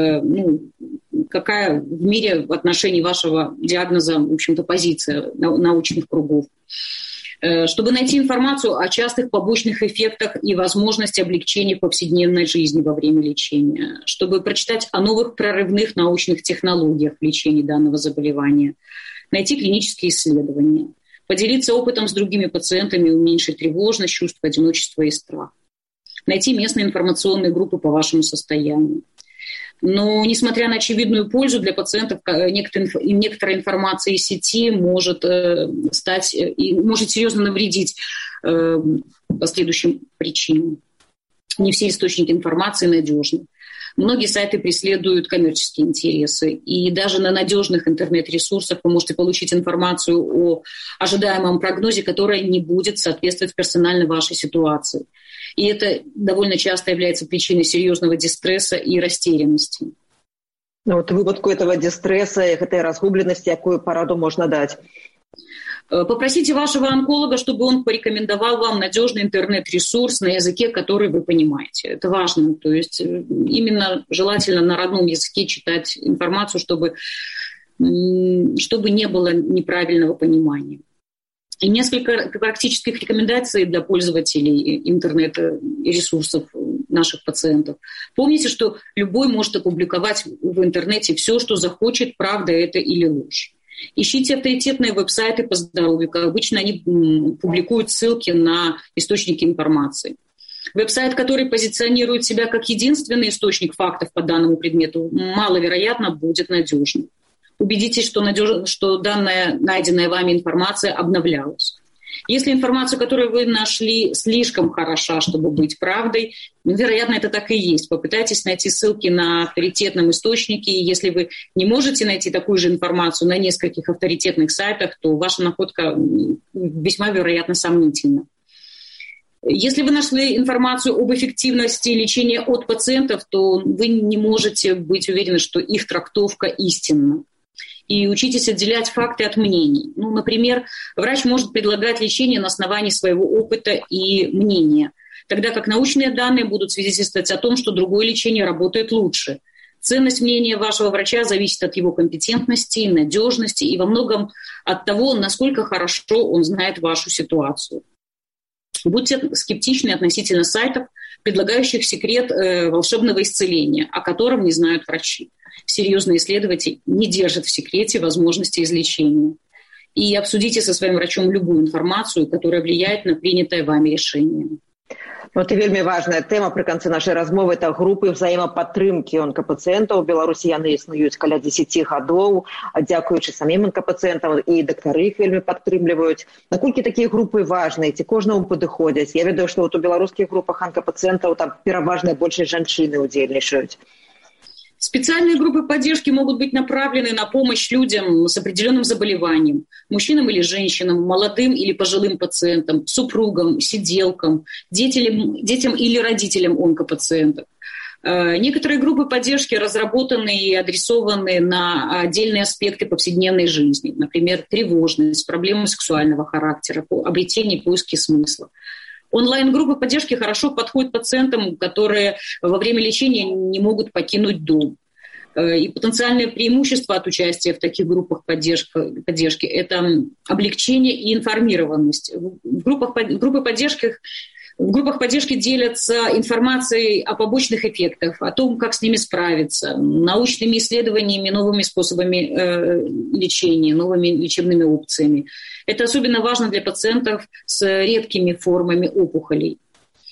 какая в мире в отношении вашего диагноза, в общем-то, позиция научных кругов. Чтобы найти информацию о частых побочных эффектах и возможности облегчения в повседневной жизни во время лечения. Чтобы прочитать о новых прорывных научных технологиях в лечении данного заболевания. Найти клинические исследования. Поделиться опытом с другими пациентами, уменьшить тревожность, чувство одиночества и страх. Найти местные информационные группы по вашему состоянию. Но, несмотря на очевидную пользу для пациентов, некоторая информация из сети может стать и может серьезно навредить по следующим причинам. Не все источники информации надежны. Многие сайты преследуют коммерческие интересы. И даже на надежных интернет-ресурсах вы можете получить информацию о ожидаемом прогнозе, которая не будет соответствовать персонально вашей ситуации. И это довольно часто является причиной серьезного дистресса и растерянности. Вот в выпадку этого дистресса, этой разгубленности, какую пораду можно дать? Попросите вашего онколога, чтобы он порекомендовал вам надежный интернет-ресурс на языке, который вы понимаете. Это важно. То есть именно желательно на родном языке читать информацию, чтобы не было неправильного понимания. И несколько практических рекомендаций для пользователей интернет-ресурсов наших пациентов. Помните, что любой может опубликовать в интернете все, что захочет, правда это или ложь. Ищите авторитетные веб-сайты по здоровью. Обычно они публикуют ссылки на источники информации. Веб-сайт, который позиционирует себя как единственный источник фактов по данному предмету, маловероятно будет надежным. Убедитесь, что данная найденная вами информация обновлялась. Если информацию, которую вы нашли, слишком хороша, чтобы быть правдой, вероятно, это так и есть. Попытайтесь найти ссылки на авторитетном источнике. И если вы не можете найти такую же информацию на нескольких авторитетных сайтах, то ваша находка весьма вероятно сомнительна. Если вы нашли информацию об эффективности лечения от пациентов, то вы не можете быть уверены, что их трактовка истинна. И учитесь отделять факты от мнений. Например, врач может предлагать лечение на основании своего опыта и мнения, тогда как научные данные будут свидетельствовать о том, что другое лечение работает лучше. Ценность мнения вашего врача зависит от его компетентности, надежности и во многом от того, насколько хорошо он знает вашу ситуацию. Будьте скептичны относительно сайтов, предлагающих секрет волшебного исцеления, о котором не знают врачи. Серьезные исследователи не держат в секрете возможности излечения. И обсудите со своим врачом любую информацию, которая влияет на принятое вами решение. Вот и вельмі важная тэма пры канцы нашай размовы – это групы взаимападтрымкі онкапацыентаў. У Беларусі яны існуюць каля 10 гадоў, дзякуючы самім онкапацыентам, і дактары іх вельмі падтрымліваюць. Наколькі такія групы важныя, ці кожнаму падыходзяць? Я ведаю, што у беларускіх групах онкапацыентаў там пераважная большасць жанчыны ўдзельнічаюць. Специальные группы поддержки могут быть направлены на помощь людям с определенным заболеванием, мужчинам или женщинам, молодым или пожилым пациентам, супругам, сиделкам, детям или родителям онкопациентов. Некоторые группы поддержки разработаны и адресованы на отдельные аспекты повседневной жизни, например, тревожность, проблемы сексуального характера, обретение и поиски смысла. Онлайн-группы поддержки хорошо подходят пациентам, которые во время лечения не могут покинуть дом. И потенциальное преимущество от участия в таких группах поддержки – это облегчение и информированность. В группах поддержки делятся информацией о побочных эффектах, о том, как с ними справиться, научными исследованиями, новыми способами лечения, новыми лечебными опциями. Это особенно важно для пациентов с редкими формами опухолей.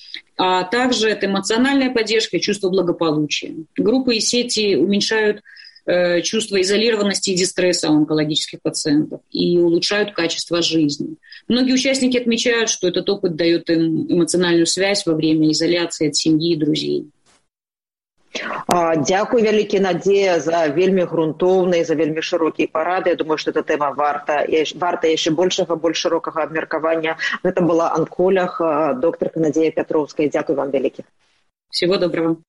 А также это эмоциональная поддержка и чувство благополучия. Группы и сети уменьшают чувство изолированности и дистресса у онкологических пациентов и улучшают качество жизни. Многие участники отмечают, что этот опыт дает им эмоциональную связь во время изоляции от семьи и друзей. Дякую вялікі, Надзея, за вельмі грунтоўныя, за вельмі шырокія парады. Я думаю, што эта тэма варта яшчэ большага, больш шырокага абмеркавання. Гэта была анколог, доктарка Надзея Пятроўская. Дзякуй вам вялікі. Всего доброго.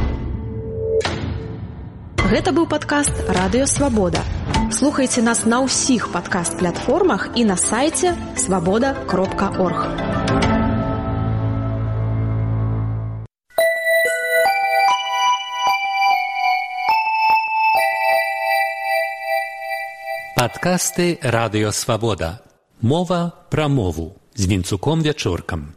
Гэта быў падкаст «Радыё Свабода». Слухайце нас на ўсіх падкаст-платформах і на сайце свабода.орг. Падкасты «Радыё Свабода». Мова пра мову з Вінцуком Вячоркам.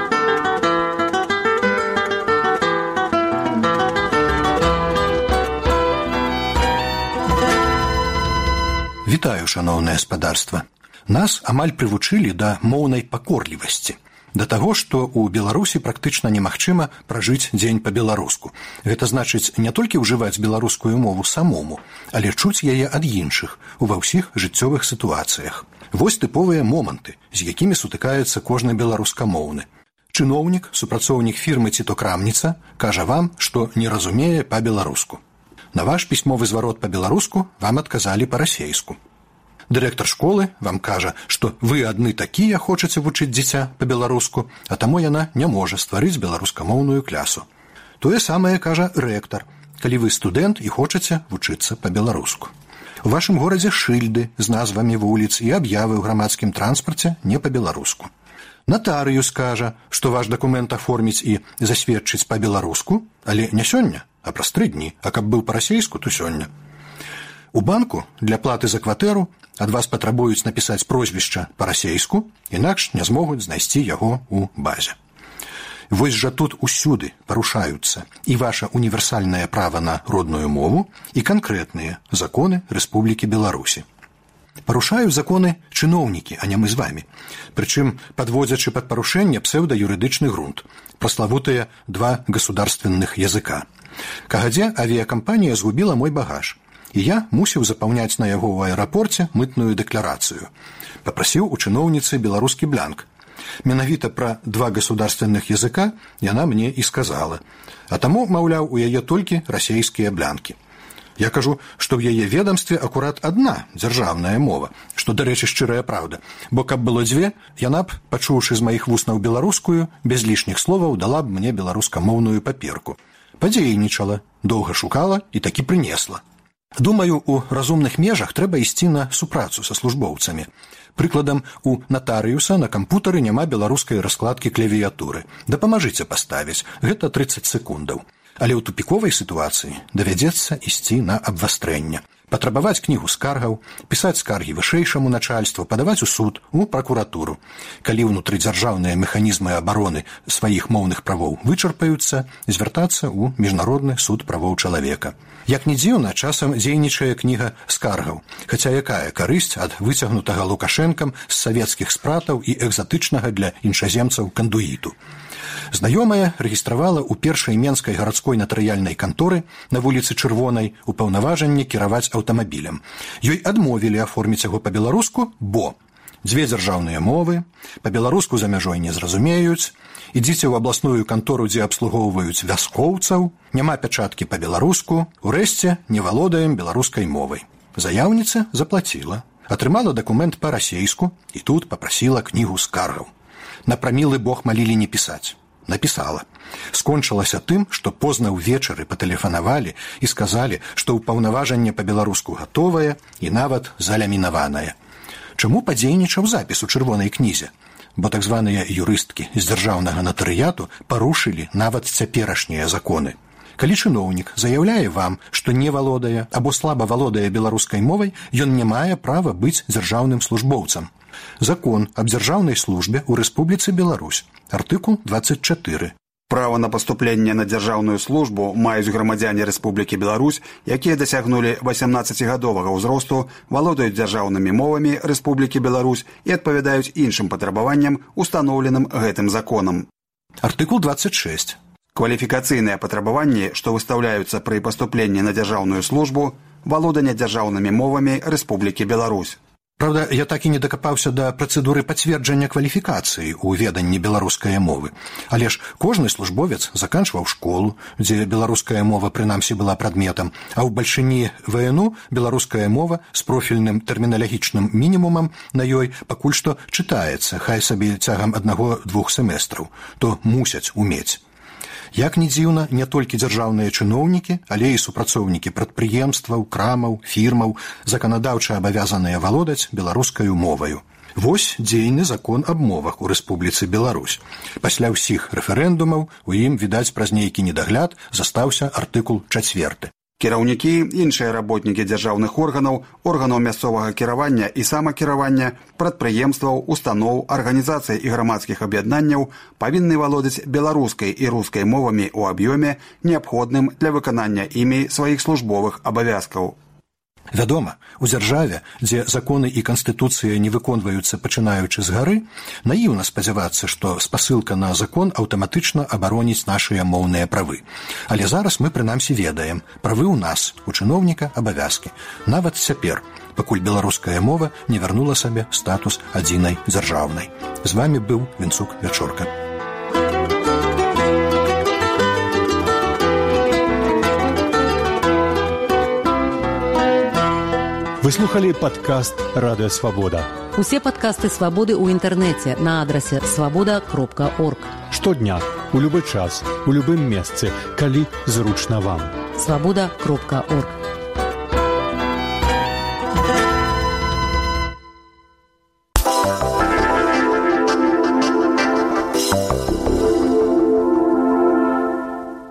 Вітаю, шаноўнае спадарства. Нас амаль прывучылі да моўнай пакорлівасці. Да таго, што ў Беларусі практычна немагчыма пражыць дзень па-беларуску. Гэта значыць не толькі ўжываць беларускую мову самому, але чуць яе ад іншых ува ўсіх жыццёвых сітуацыях. Вось тыповыя моманты, з якімі сутыкаецца кожны беларускамоўны. Чыноўнік, супрацоўнік фірмы ці то крамніца кажа вам, што не разумее па-беларуску. На ваш пісьмовы зварот па-беларуску вам адказалі па-расейску. Дырэктар школы вам кажа, што вы адны такія хочаце вучыць дзіця па-беларуску, а таму яна не можа стварыць беларускамоўную клясу. Тое самае кажа рэктар, калі вы студэнт і хочаце вучыцца па-беларуску. У вашым горадзе шыльды з назвамі вуліц і аб'явы ў грамадскім транспарце не па-беларуску. Натарыюс кажа, што ваш дакумент аформіць і засведчыць па-беларуску, але не сёння, а праз 3 дні, а каб быў па-расейску, то сёння. У банку для платы за кватэру ад вас патрабуюць напісаць прозвішча па-расейску, інакш не змогуць знайсці яго ў базе. Вось жа тут усюды парушаюцца і ваша універсальнае права на родную мову, і канкрэтныя законы Рэспублікі Беларусі. Парушаюць законы чыноўнікі, а не мы з вамі. Прычым падводзячы пад парушэнне псеўдаюрыдычны грунт, праславутыя 2 государственных языка. Кагадзе авіякампанія згубіла мой багаж, і я мусіў запаўняць на яго ў аэрапорце мытную дэкларацыю. Папрасіў у чыноўніцы беларускі бланк. Менавіта пра 2 государственных языка яна мне і сказала. А таму, маўляў, у яе толькі расейскія бланкі. Я кажу, што ў яе ведамстве акурат адна дзяржаўная мова, што, дарэчы, шчырая праўда, бо каб было 2, яна б, пачуўшы з маіх вуснаў беларускую, без лішніх словаў дала б мне беларускамоўную паперку. Падзейнічала, доўга шукала і такі прынесла. Думаю, у разумных межах трэба ісці на супрацу са службоўцамі. Прыкладам, у натарыюса на кампутары няма беларускай раскладкі клавіятуры. Дапамажыце паставіць, гэта 30 секундаў. Але ў тупіковай сітуацыі давядзецца ісці на абвастрэнне. Патрабаваць кнігу скаргаў, пісаць скаргі вышэйшаму начальству, падаваць у суд, у пракуратуру. Калі ўнутрыдзяржаўныя механізмы абароны сваіх моўных правоў вычарпаюцца, звяртацца ў міжнародны суд правоў чалавека. Як ні дзіўна, часам дзейнічае кніга скаргаў, хаця якая карысць ад выцягнутага Лукашэнкам з савецкіх спратаў і экзатычнага для іншаземцаў кандуіту. Знаёмая рэгістравала ў першай менскай гарадской натарыяльнай канторы на вуліцы Чырвонай упаўнаважанне кіраваць аўтамабілем. Ёй адмовілі аформіць яго па-беларуску, бо 2 дзяржаўныя мовы, па-беларуску за мяжой не зразумеюць, ідзіце ў абласную кантору, дзе абслугоўваюць вяскоўцаў, няма пячаткі па-беларуску, урэшце не валодаем беларускай мовай. Заяўніца заплаціла, атрымала дакумент па-расейску і тут папрасіла кнігу скаргаў. На прамілы бог малілі не пісаць. Напісала. Скончылася тым, што позна ўвечары патэлефанавалі і сказалі, што ўпаўнаважанне па-беларуску гатовае і нават залямінаванае. Чаму падзейнічаў запіс у чырвонай кнізе? Бо так званыя юрысткі з дзяржаўнага натарыяту парушылі нават цяперашнія законы. Калі чыноўнік заяўляе вам, што не валодае або слаба валодае беларускай мовай, ён не мае права быць дзяржаўным службоўцам. Закон аб дзяржаўнай службе ў Рэспубліцы Беларусь, артыкул 24. Право на паступленне на дзяржаўную службу маюць грамадзяне Рэспублікі Беларусь, якія дасягнулі 18гадовага ўзросту, валодаюць дзяржаўнымі мовамі Рэспублікі Беларусь і адпавядаюць іншым патрабаванням, устаноўленым гэтым законам. Артыкул 26. Кваліфікацыйныя патрабаванні, што выстаўляюцца пры паступленні на дзяржаўную службу, валоданне дзяржаўнымі мовамі Рэспублікі Беларусь. Правда, я так і не дакапаўся да працэдуры пацверджання кваліфікацыі ў веданні беларускай мовы. Але ж кожны службовец заканчваў школу, дзе беларуская мова прынамсі была прадметам, а ў бальшыні ВНУ беларуская мова з профільным тэрміналагічным мінімумам на ёй пакуль што чытаецца, хай сабе цягам 1-2 семестраў, то мусяць умець. Як ні дзіўна, не толькі дзяржаўныя чыноўнікі, але і супрацоўнікі прадпрыемстваў, крамаў, фірмаў заканадаўча абавязаныя валодаць беларускаю моваю. Вось дзейны закон аб мовах у Рэспубліцы Беларусь. Пасля ўсіх рэферэндумаў у ім, відаць, праз нейкі недагляд застаўся артыкул 4. Кіраўнікі, іншыя работнікі дзяржаўных органаў, органаў мясцовага кіравання і самакіравання, прадпрыемстваў, устаноў, арганізацый і грамадскіх аб'яднанняў павінны валодаць беларускай і рускай мовамі ў аб'ёме, неабходным для выканання імі сваіх службовых абавязкаў. Вядома, у дзяржаве, дзе законы і канстытуцыя не выконваюцца пачынаючы з гары, наіўна спадзявацца, што спасылка на закон аўтаматычна абароніць нашыя моўныя правы. Але зараз мы прынамсі ведаем, правы ў нас, у чыноўніка абавязкі. Нават цяпер, пакуль беларуская мова не вярнула сабе статус адзінай дзяржаўнай. З вамі быў Вінцук Вячорка. Вы слухали падкаст «Радыё Свабода». Усе падкасты «Свабоды» ў інтэрнэце на адрасе swaboda.org. Штодня, у любы час, у любым месцы, калі зручна вам. swaboda.org.